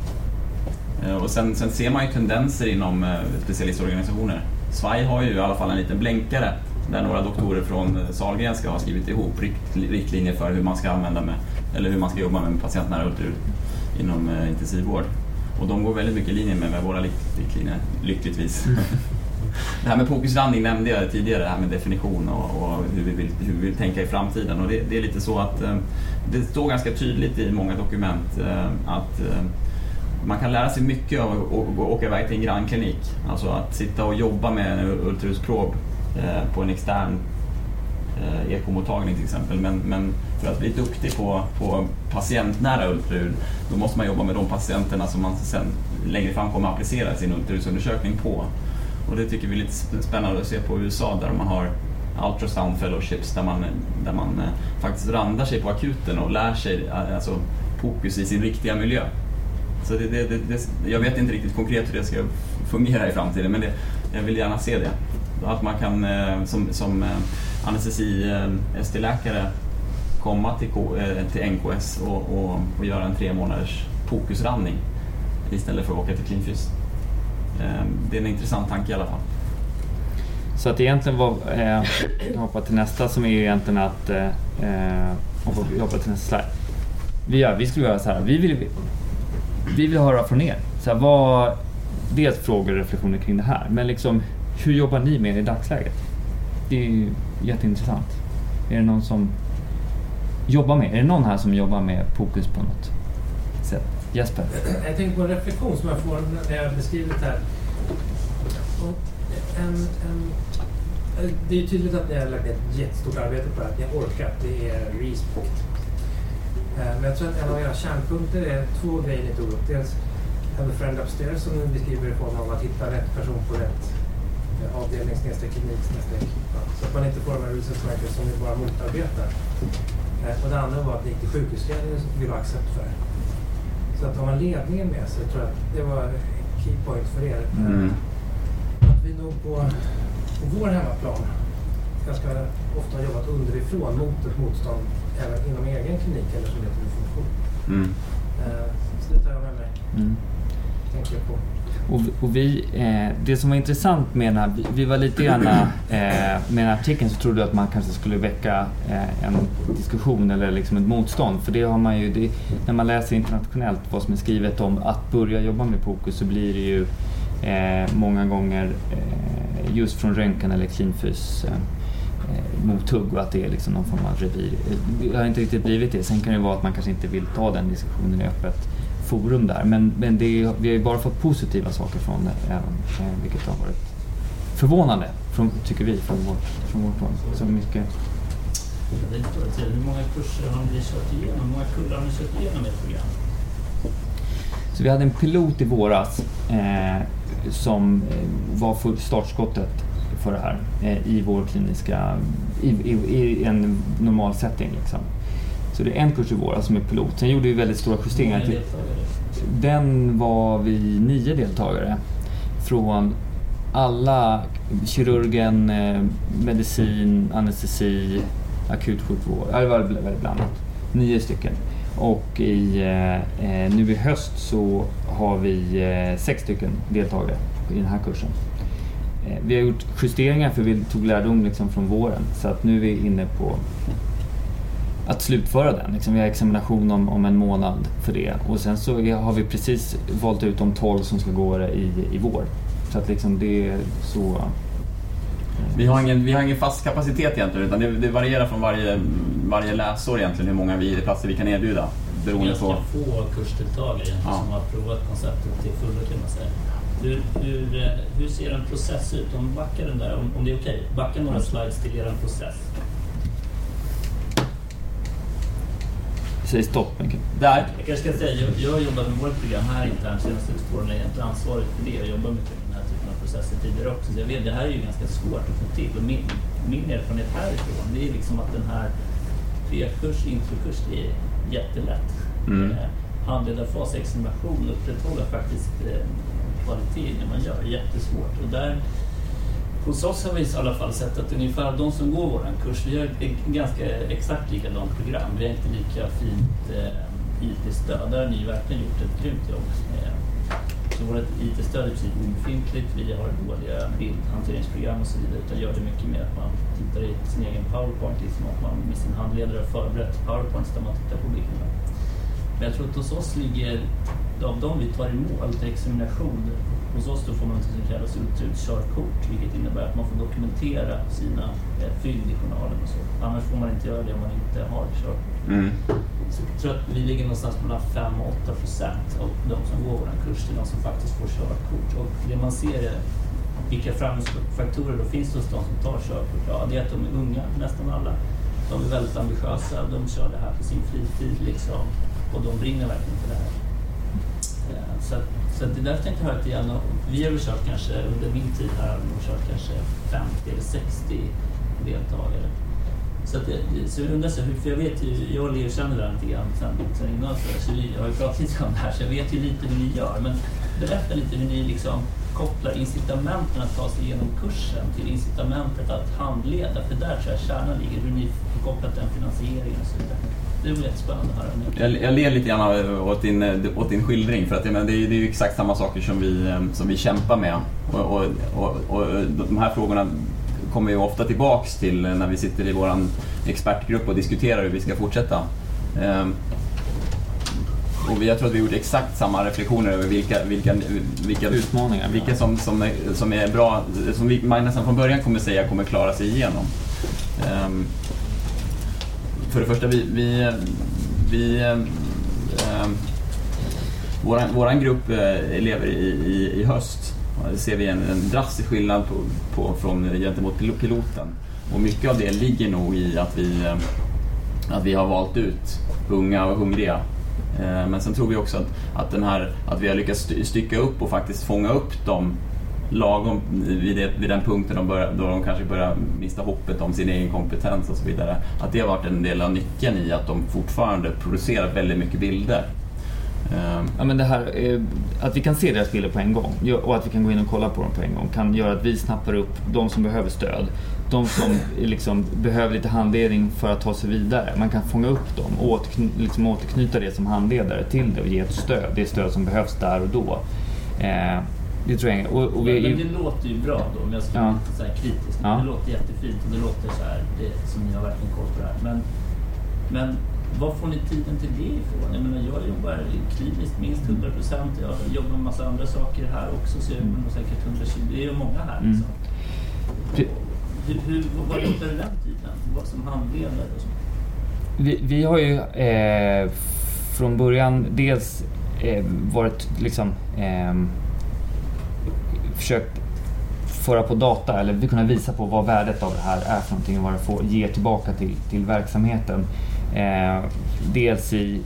Och sen ser man ju tendenser inom specialistorganisationer. SVAI har ju i alla fall en liten blänkare där några doktorer från Sahlgrenska har skrivit ihop riktlinjer för hur man ska hur man ska jobba med patientnära ultraljud inom intensivvård. Och de går väldigt mycket i linje med våra riktlinjer, lyckligtvis. Det här med fokuslandning nämnde jag tidigare, det här med definition och hur vi vill tänka i framtiden. Och det är lite så att det står ganska tydligt i många dokument att man kan lära sig mycket av att åka iväg till en grannklinik. Alltså att sitta och jobba med en ultraljudsprov på en extern ekomottagning till exempel. Men för att bli duktig på patientnära ultraljud, då måste man jobba med de patienterna som man sen längre fram kommer att applicera sin ultraljudsundersökning på. Och det tycker vi är lite spännande att se på USA, där man har ultrasound fellowships där man faktiskt randar sig på akuten och lär sig alltså fokus i sin riktiga miljö. Så jag vet inte riktigt konkret hur det ska fungera i framtiden, men jag vill gärna se det. Att man kan som anestesi-ST-läkare komma till NKS och göra en 3 månaders fokusrandning istället för att åka till klinfys. Det är en intressant tanke i alla fall.
Så att egentligen jag hoppar till nästa, som är ju egentligen att hoppa till nästa slide. Vi skulle göra så här. Vi vill höra från er. Så här, vad dels frågor och reflektioner kring det här, men liksom hur jobbar ni med det i dagsläget? Det är ju jätteintressant. Är det någon som jobbar med? Är det någon här som jobbar med fokus på något sätt? Jesper?
Jag tänker på en reflektion som jag får när jag beskrivit här. Och det är ju tydligt att ni har lagt ett jättestort arbete på att ni har orkat. Det är respect. Men jag tror att en av era kärnpunkter är 2 grejer ni tog upp. Dels have a friend upstairs, som ni beskriver i form av att hitta rätt person på rätt avdelning, klinik, så att man inte får de här research markers som ni bara motarbetar. Och det andra var att ni gick till sjukhusledningen som vill ha accept för. Så att har man ledningen med sig, tror jag att det var key point för er. Att vi nog på vår hemmaplan ganska ofta har jobbat underifrån mot ett motstånd även inom egen klinik eller som heter funktion. Så det tar jag med mig. Tänker på.
Och vi, det som var intressant med den här, vi var lite grann med den här artikeln, så trodde jag att man kanske skulle väcka en diskussion eller liksom ett motstånd, för det har man ju, när man läser internationellt vad som är skrivet om att börja jobba med fokus, så blir det ju många gånger just från röntgen eller klinfys mothugg, och att det är liksom någon form av revir. Det har inte riktigt blivit det. Sen kan det vara att man kanske inte vill ta den diskussionen i öppet forum där. Men vi har ju bara fått positiva saker från det, även, vilket har varit förvånande, tycker vi, från vårt håll. Så mycket.
Det är stora tid. Hur många kurser har ni kört igenom? Hur många kullar har ni kört igenom i ett program?
Så vi hade en pilot i våras som var för startskottet för det här i vår kliniska, i en normal setting liksom. Så det är en kurs i våras som är pilot. Sen gjorde vi väldigt stora justeringar.
Hur många deltagare?
Den var vi 9 deltagare från alla kirurgen, medicin, anestesi, akutsjukvård. Det var väldigt blandat. 9 stycken. Och nu i höst så har vi 6 stycken deltagare i den här kursen. Vi har gjort justeringar för vi tog lärdom liksom från våren. Så att nu är vi inne på att slutföra den. Liksom vi har examination om en månad för det. Och sen så har vi precis valt ut de 12 som ska gå det i vår. Så att liksom det är så...
Vi har ingen fast kapacitet egentligen, utan det varierar från varje läsår egentligen hur många platser vi kan erbjuda. Beroende på...
Ganska få kursdeltagare som har provat konceptet till fullo kan man säga. Hur ser en process ut? Om backar den där, om det är okej. Backa några slides till er process.
Säg stopp, Mikael.
Där.
Jag kanske ska säga, jag har jobbat med vårt program här internt senaste 2 åren. Jag är egentligen ansvarig för det och jobbar med den här typen av processer tidigare också. Så jag vet, det här är ju ganska svårt att få till. Och min erfarenhet härifrån, det är liksom att den här pre-kurs, introkurs, det är jättelätt. Handledarfas, examination, upprätthålla faktiskt kvalitet när man gör, jättesvårt. Och där hos oss har vi i alla fall sett att ungefär de som går våran kurs, vi har ett ganska exakt likadant program. Vi har inte lika fint IT-stöd. Där har ni verkligen gjort ett grymt jobb. Så vårt IT-stöd är precis obefintligt. Vi har dåliga bildhanteringsprogram och så vidare. Utan gör det mycket mer att man tittar i sin egen PowerPoint, liksom att man med sin handledare har förberett PowerPoint där man tittar på bilderna. Men jag tror att hos oss ligger, av dem vi tar emot examination, hos oss då får man något som kallas körkort, vilket innebär att man får dokumentera sina fynd i journalen och så. Annars får man inte göra det om man inte har körkort. Så jag tror att vi ligger någonstans mellan 5-8% av de som går vår kurs till de som faktiskt får körkort. Och det man ser är vilka framgångsfaktorer då finns det hos de som tar körkort. Ja, det är att de är unga, nästan alla. De är väldigt ambitiösa, de kör det här på sin fritid liksom. Och de brinner verkligen för det här. Så det är därför jag inte hört igen. Vi har kört kanske, under min tid här har vi kört kanske 50 eller 60 deltagare. Så jag undrar, för jag vet ju, jag och Leo känner det lite grann sen innan, så vi har ju pratat lite om det här, så jag vet ju lite hur ni gör. Men berätta lite hur ni liksom kopplar incitamenten att ta sig igenom kursen till incitamentet att handleda, för där tror jag kärnan ligger, hur ni har kopplat den finansieringen och så vidare. Det blir jättespännande här.
Jag ler lite grann åt din skildring, för att det är ju exakt samma saker som vi kämpar med. Och de här frågorna kommer ju ofta tillbaks till när vi sitter i våran expertgrupp och diskuterar hur vi ska fortsätta. Och jag tror att vi har gjort exakt samma reflektioner över vilka
utmaningar,
vilka som är bra, som man nästan från början kommer säga kommer klara sig igenom. För det första, våran grupp elever i höst ser vi en drastisk skillnad gentemot piloten. Och mycket av det ligger nog i att vi har valt ut unga och hungriga. Men sen tror vi också att vi har lyckats stycka upp och faktiskt fånga upp dem lagom vid den punkten då de kanske börjar mista hoppet om sin egen kompetens och så vidare. Att det har varit en del av nyckeln i att de fortfarande producerar väldigt mycket bilder.
Ja, men det här, att vi kan se deras bilder på en gång och att vi kan gå in och kolla på dem på en gång kan göra att vi snappar upp de som behöver stöd. De som liksom behöver lite handledning för att ta sig vidare. Man kan fånga upp dem och återknyta det som handledare till det och ge ett stöd. Det stöd som behövs där och då. Det tror jag. Men
det låter ju bra då, om jag ska vara lite så här kritisk. Ja. Det låter jättefint och det låter så här, det som ni har verkligen koll på det här. Men vad får ni tiden till det ifrån? Jag menar, jag jobbar kliniskt minst 100%. Jag jobbar med massa andra saker här också, så jag jobbar nog säkert 120. Det är ju många här liksom. Vad jobbar du den tiden? Vad som handledare och så?
Vi har ju från början dels varit liksom försökt föra på data eller vi kunna visa på vad värdet av det här är för någonting och vad det får ge tillbaka till verksamheten. Dels i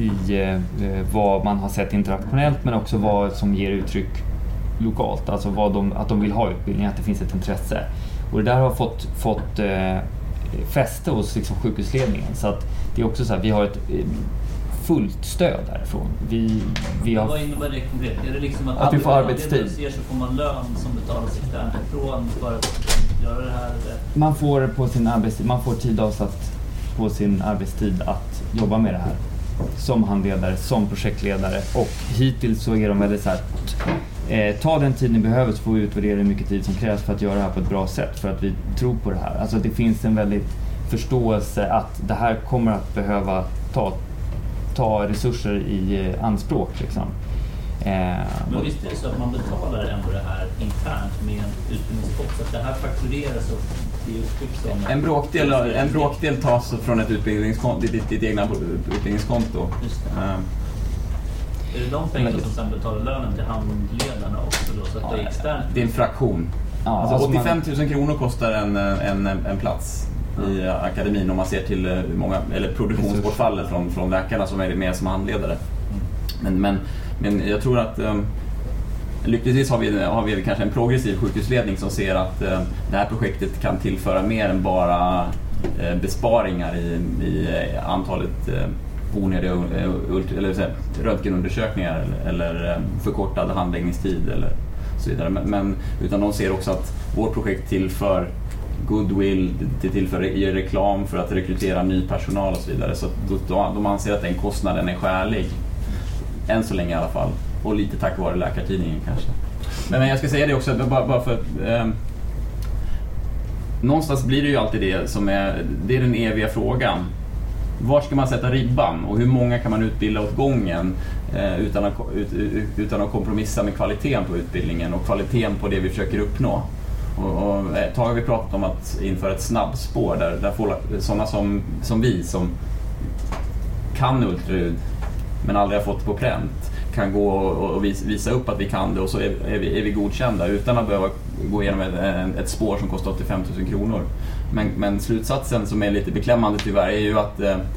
vad man har sett internationellt men också vad som ger uttryck lokalt, alltså att de vill ha utbildning, att det finns ett intresse. Och det där har fått fäste hos liksom sjukhusledningen, så att det är också så här, vi har ett fullt stöd därifrån. Vi har,
vad innebär det konkret? Är det liksom
att vi får arbetstid?
Så får man lön som betalas externt ifrån för att göra det här? Eller?
Man får på sin arbetstid, man får tid avsatt på sin arbetstid att jobba med det här. Som handledare, som projektledare, och hittills så är de väldigt så här, ta den tid ni behöver så får vi utvärdera hur mycket tid som krävs för att göra det här på ett bra sätt, för att vi tror på det här. Alltså det finns en väldigt förståelse att det här kommer att behöva ta resurser i anspråk liksom.
Men visst är det så att man betalar ändå det här internt med en utbildningspott, så att det här faktureras och det är uppbyggt som...
En bråkdel tas från ett ditt egna utbildningskonto.
Just det. Är det de pengarna som sen betalar lönen till handledarna också då, så att det är externt?
Det är en fraktion. Ja, alltså 85 000 kronor kostar en plats i akademin om man ser till produktionsbortfallet från läkarna som är med som handledare. Men jag tror att lyckligtvis har vi kanske en progressiv sjukhusledning som ser att det här projektet kan tillföra mer än bara besparingar i antalet onödiga röntgenundersökningar eller förkortad handläggningstid eller så vidare. Utan de ser också att vårt projekt tillför goodwill, det tillför reklam för att rekrytera ny personal och så vidare. Så de anser att den kostnaden är skälig. Än så länge i alla fall. Och lite tack vare Läkartidningen kanske. Men jag ska säga det också, bara för att någonstans blir det ju alltid det som är den eviga frågan. Var ska man sätta ribban och hur många kan man utbilda åt gången utan att kompromissa med kvaliteten på utbildningen och kvaliteten på det vi försöker uppnå. Och ett tag har vi pratat om att införa ett snabbspår där sådana som vi som kan ultraljud men aldrig har fått på pränt kan gå och visa upp att vi kan det, och så är vi godkända utan att behöva gå igenom ett spår som kostar 85 000 kronor. Men slutsatsen som är lite beklämmande tyvärr är ju att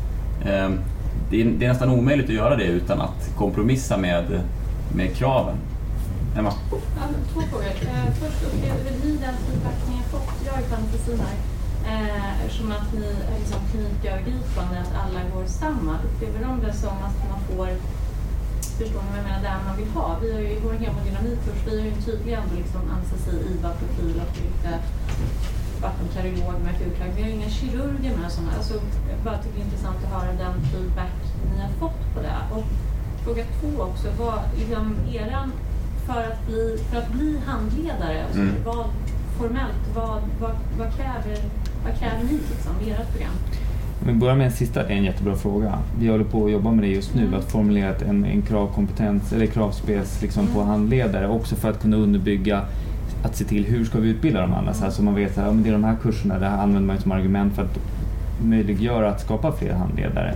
det är nästan omöjligt att göra det utan att kompromissa med kraven. Emma?
Ja, 2 frågor. Först, upplever ni den feedback ni har fått? Jag är fantasin här. Eftersom att ni är liksom klinikövergripande, att alla går samma. Upplever de det som att man får, förstår ni vad jag menar, där man vill ha? Vi har ju i vår hemodynamikkurs, vi har ju en tydlig ändå liksom anestesi, IVA-profil och lite vattenkardiolog med akutlag. Vi har inga kirurger med sådana. Alltså, jag bara tycker det är intressant att höra den feedback ni har fått på det. Och fråga 2 också, vad liksom eran för att bli handledare, alltså, vad formellt, vad kräver ni liksom i ert program?
Vi börjar med den sista, det är en jättebra fråga. Vi håller på att jobba med det just nu, att formulera en kravkompetens eller kravspec liksom på handledare, också för att kunna underbygga att se till hur ska vi utbilda dem alla, så här, så man vet att det är de här kurserna, det här använder man som argument för att möjliggöra att skapa fler handledare.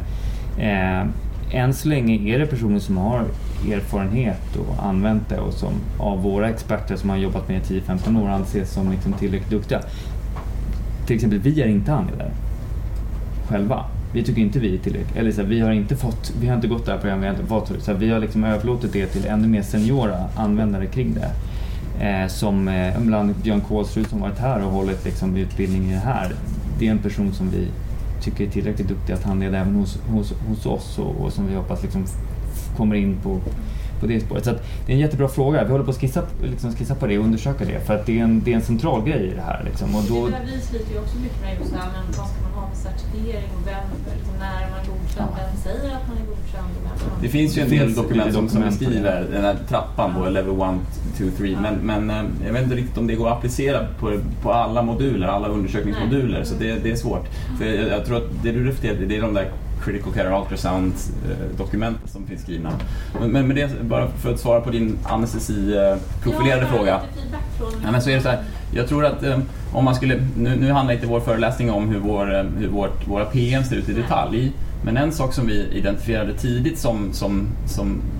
Än så länge är det personer som har erfarenhet och använt det och som av våra experter som har jobbat med 10-15 år anses som liksom tillräckligt duktiga. Till exempel, vi är inte handledare själva. Vi tycker inte vi är tillräckligt. Eller så här, vi har inte gått det här programmet, vi har inte fått så här, vi har liksom överlåtit det till ännu mer seniora användare kring det. Som bland Björn Kålsrud som varit här och hållit liksom utbildning i det här. Det är en person som vi tycker är tillräckligt duktig att handleda även hos oss och som vi hoppas liksom kommer in på det spåret. Så att det är en jättebra fråga. Vi håller på att skissa på det och undersöka det, för att det är en central grej i det här. Liksom. Och då...
Vi sliter ju också mycket med det, men vad ska man ha för certifiering och när man är godkänd, vem säger att man är godkänd?
Det finns ju en del dokument som beskriver den här trappan på level 1, 2, 3, men jag vet inte riktigt om det går att applicera på alla moduler, alla undersökningsmoduler, så det är svårt. För jag tror att det du refererar till, det är de där critical care ultrasound-dokumenten som finns skrivna. Men med det, bara för att svara på din anestesi-profilerade fråga. Ja, men så är det så här, jag tror att om man skulle, nu handlar inte vår föreläsning om hur våra PM ser ut i detalj, men en sak som vi identifierade tidigt som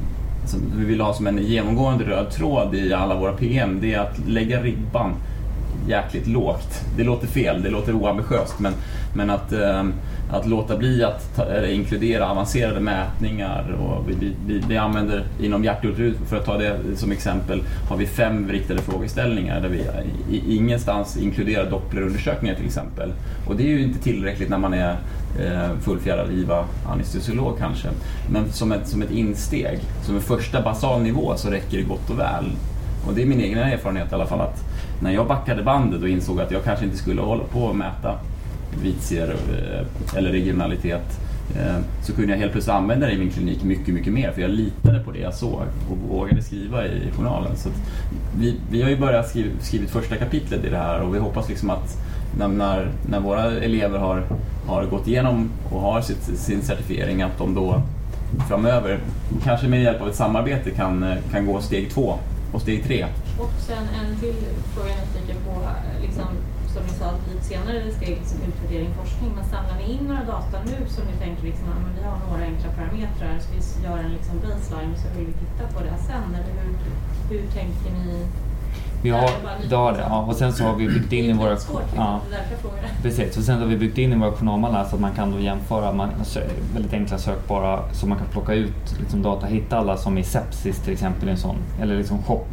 som vi vill ha som en genomgående röd tråd i alla våra PM, det är att lägga ribban jäkligt lågt. Det låter fel, det låter oambitiöst, men att låta bli att inkludera avancerade mätningar. Och vi använder inom hjärtultraljud, för att ta det som exempel, har vi 5 riktade frågeställningar där vi ingenstans inkluderar dopplerundersökningar till exempel. Och det är ju inte tillräckligt när man är fullfjädrad IVA-anestesiolog kanske. Men som ett insteg, som en första basal nivå, så räcker det gott och väl. Och det är min egen erfarenhet i alla fall, att när jag backade bandet och insåg att jag kanske inte skulle hålla på att mäta vitserier eller regionalitet, så kunde jag helt plötsligt använda det i min klinik mycket, mycket mer, för jag litade på det jag såg och vågade skriva i journalen. Så att vi har ju börjat skrivit första kapitlet i det här, och vi hoppas liksom att när våra elever har gått igenom och har sin certifiering, att de då framöver, kanske med hjälp av ett samarbete, kan gå steg 2 och steg 3.
Och sen en till fråga jag nyfiken på, liksom, som ni sa, lite senare steg som utvärdering forskning, men samlar ni in några data nu som ni tänker liksom, men vi har några enkla parametrar, så vi gör en liksom baseline och så vill vi titta på det här sen, eller hur tänker ni?
Vi har det, ja. Och sen så har vi byggt in i våra precis, och sen har vi byggt in i våra journalmallar så att man kan då jämföra, väldigt enkla sökbara, så man kan plocka ut liksom data, hitta alla som i sepsis till exempel, en sån, eller liksom chock.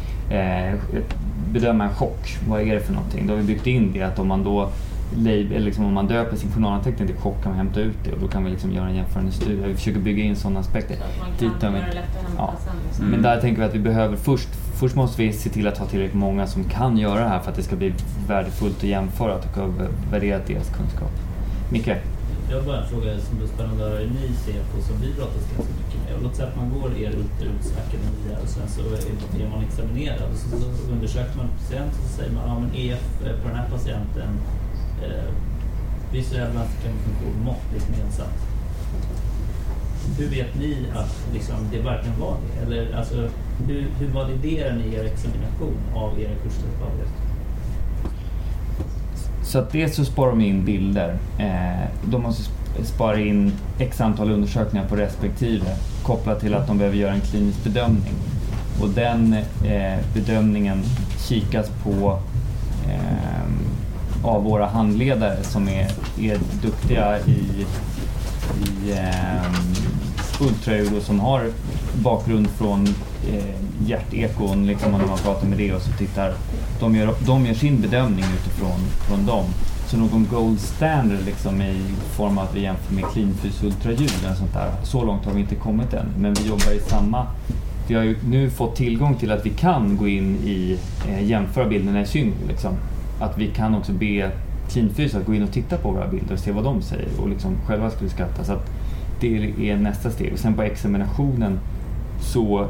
Bedöma en chock, vad är det för någonting? Då har vi byggt in det att om man då om man döper sin journalanteckning till chock, kan man hämta ut det, och då kan vi liksom göra en jämförande studie. Vi försöker bygga in sådana aspekter.
Så att man kan göra det lätt att hämta sen. Liksom.
Men där tänker vi att vi behöver först måste vi se till att ha tillräckligt många som kan göra det här för att det ska bli värdefullt att jämföra och värdera deras kunskap. Micke?
Jag har bara en fråga som är spännande, hur ni ser på, som vi brottas ganska mycket med. Låt säga att man går er ultraljudsakademi och sen så är man examinerad och så undersöker man patient och så säger man, ja men EF på den här patienten visuell funktion måttligt nedsatt. Hur vet ni att liksom, det verkligen var det? Eller alltså, hur validerar ni er examination av era kursdeltagare?
Så att dels så sparar de in bilder. De måste spara in x antal undersökningar på respektive, kopplat till att de behöver göra en klinisk bedömning. Och den bedömningen kikas på av våra handledare som är duktiga i ultraljud och som har bakgrund från hjärtekon, liksom, när man pratar med det och så tittar. De gör sin bedömning utifrån dem. Så någon gold standard liksom, i form av att vi jämför med cleanfys ultraljud eller sånt där. Så långt har vi inte kommit än, men vi jobbar i samma. Vi har ju nu fått tillgång till att vi kan gå in i jämföra bilderna i synk liksom. Att vi kan också be cleanfys att gå in och titta på våra bilder och se vad de säger och liksom själva skulle skatta. Så att det är nästa steg. Och sen på examinationen så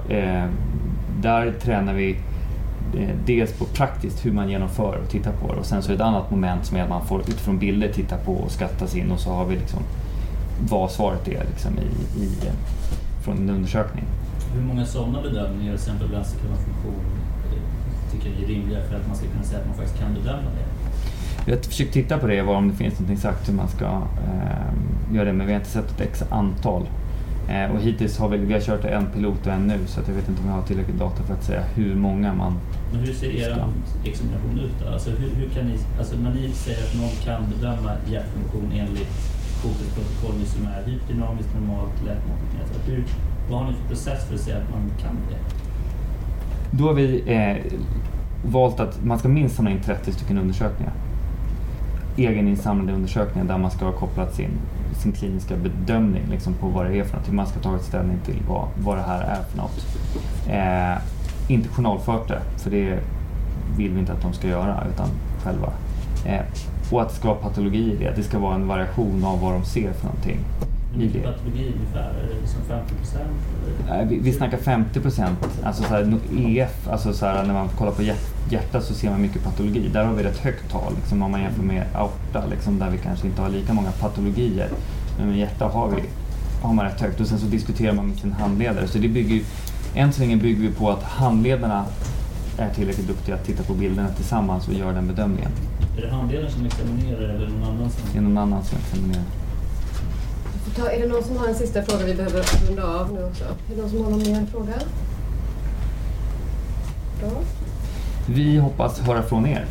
där tränar vi dels på praktiskt hur man genomför och tittar på det, och sen så är ett annat moment som är att man får utifrån bilder titta på och skatta sig in, och så har vi liksom vad svaret är liksom från en undersökning.
Hur många sådana bedömningar, till exempel vänsterkroppsfunktion, tycker ni är rimliga för att man ska kunna säga att man faktiskt kan bedöma det?
Vi har försökt titta på det, om det finns något exakt hur man ska göra det, men vi har inte sett ett x antal. Och hittills har vi har kört en pilot och en nu, så att jag vet inte om jag har tillräckligt data för att säga hur många man.
Men hur ser er examination ut då? Alltså hur kan ni, alltså när ni säger att någon kan bedöma hjärtfunktion enligt kodens protokoll som är hyperdynamiskt, normalt, lättmåttligt nedsatt, vad har ni för process för att säga att man kan det?
Då har vi valt att man ska minst samla in 30 stycken undersökningar. Egeninsamlade undersökningar där man ska ha kopplat sin kliniska bedömning liksom, på vad det är för något. Man ska ta ett ställning till vad det här är för något. Inte journalfört det, för det vill vi inte att de ska göra, utan själva. Och att det ska vara patologi i det. Det ska vara en variation av vad de ser för någonting.
Patologi ungefär, är det som 50%?
Vi snackar 50%. Alltså så här, EF, alltså så här, när man kollar på hjärta så ser man mycket patologi. Där har vi ett högt tal, liksom, om man jämför med aorta, liksom, där vi kanske inte har lika många patologier. Men med hjärta har man rätt högt. Och sen så diskuterar man med sin handledare. Så det än så länge bygger vi på att handledarna är tillräckligt duktiga att titta på bilderna tillsammans och göra den bedömningen.
Är det handledaren som examinerar eller någon annan som?
Det är någon annan som examinerar.
Är det någon som har en sista fråga vi behöver runda av nu också? Är det någon som har någon mer fråga? Bra.
Vi hoppas höra från er.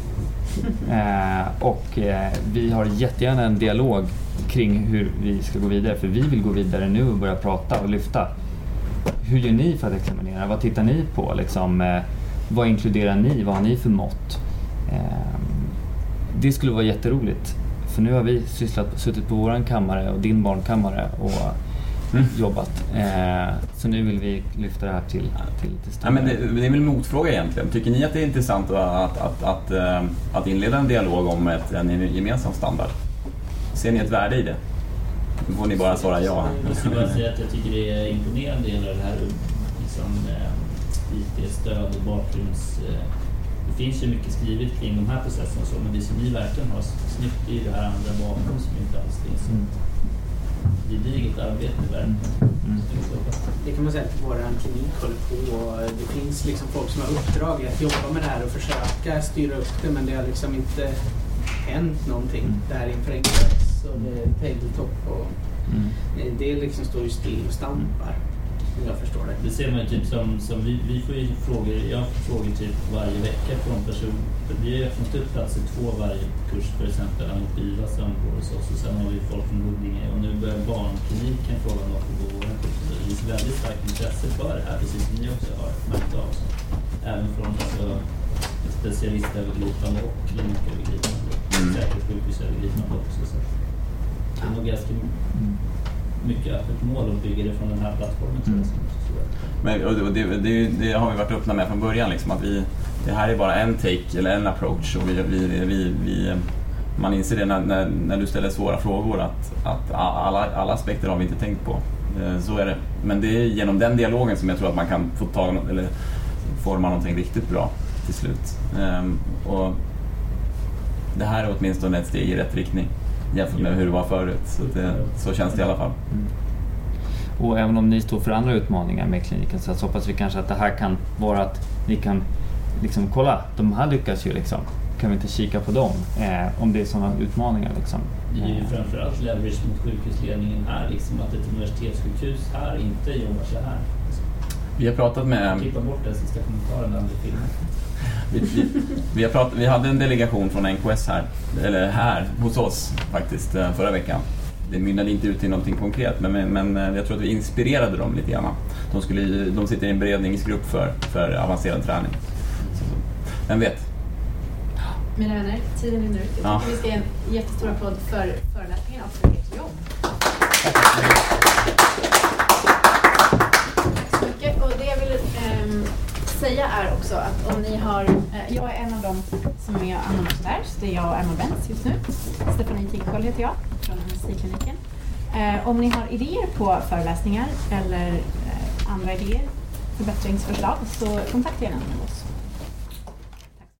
Vi har jättegärna en dialog kring hur vi ska gå vidare. För vi vill gå vidare nu och börja prata och lyfta. Hur gör ni för att examinera? Vad tittar ni på? Liksom, vad inkluderar ni? Vad har ni för mått? Det skulle vara jätteroligt. För nu har vi suttit på våran kammare och din barnkammare och jobbat. Så nu vill vi lyfta det här till
ja, men det är väl en motfråga egentligen. Tycker ni att det är intressant att inleda en dialog om en gemensam standard? Ser ni ett värde i det? Då får ni bara svara ja.
Jag skulle bara säga att jag tycker det är imponerande hela det här liksom, IT-stöd och bakgrunds... Det finns ju mycket skrivet kring de här processerna och så, men det som ni verkligen har snyggt är det här andra bakom som inte alls finns. Gediget arbete verkligen.
Det kan man säga att vår klinik håller på och det finns liksom folk som har uppdrag att jobba med det här och försöka styra upp det, men det har liksom inte hänt någonting där inför en gräs och det är tabletop och det liksom står ju still och stampar. Jag förstår det.
Det ser man ju typ som vi får ju frågor, jag får frågor typ varje vecka från person. Vi har öppnat upp platser 2 varje kurs, för exempel Amopiva som går hos oss, och sen har vi folk från Huddinge och nu börjar barnkliniken fråga något på våren kurs. Det finns väldigt starkt intresse för det här, precis som ni också har märkt av. Även från specialistövergripande och klinikövergripande. Säkert sjukhusövergripande också. Så. Det är nog ganska mycket öppet mål att bygga det från den här plattformen.
Men det har vi varit öppna med från början liksom, att det här är bara en take eller en approach, och man inser det när du ställer svåra frågor att alla aspekter har vi inte tänkt på. Så är det. Men det är genom den dialogen som jag tror att man kan få tag eller forma någonting riktigt bra till slut. Och det här är åtminstone ett steg i rätt riktning jämfört med hur det var förut. Så känns det i alla fall.
Och även om ni står för andra utmaningar med kliniken, så hoppas vi kanske att det här kan vara att ni kan liksom kolla, de här lyckas ju liksom. Kan vi inte kika på dem om det är sådana utmaningar liksom.
Det är ju framförallt leverage mot sjukhusledningen här, liksom, att ett universitetssjukhus här inte jobbar så här.
Vi har pratat med...
Klippa bort den sista kommentaren där under filmen.
Vi hade en delegation från NKS här hos oss faktiskt förra veckan. Det mynnade inte ut i någonting konkret, men jag tror att vi inspirerade dem lite grann. De sitter i en beredningsgrupp för avancerad träning. Så, vem vet?
Mina vänner, tiden rinner ut. Jag tycker vi ska ge en jättestor applåd för föreläsningen och för ert jobb. Tack så mycket. Och det jag vill säga är också att om ni har... jag är en av dem som är med och anordnar där, så det är jag och Emma Benz just nu. Stefanie Tigsköld heter jag från anestesikliniken. Om ni har idéer på föreläsningar eller andra idéer, förbättringsförslag, så kontakta gärna med oss.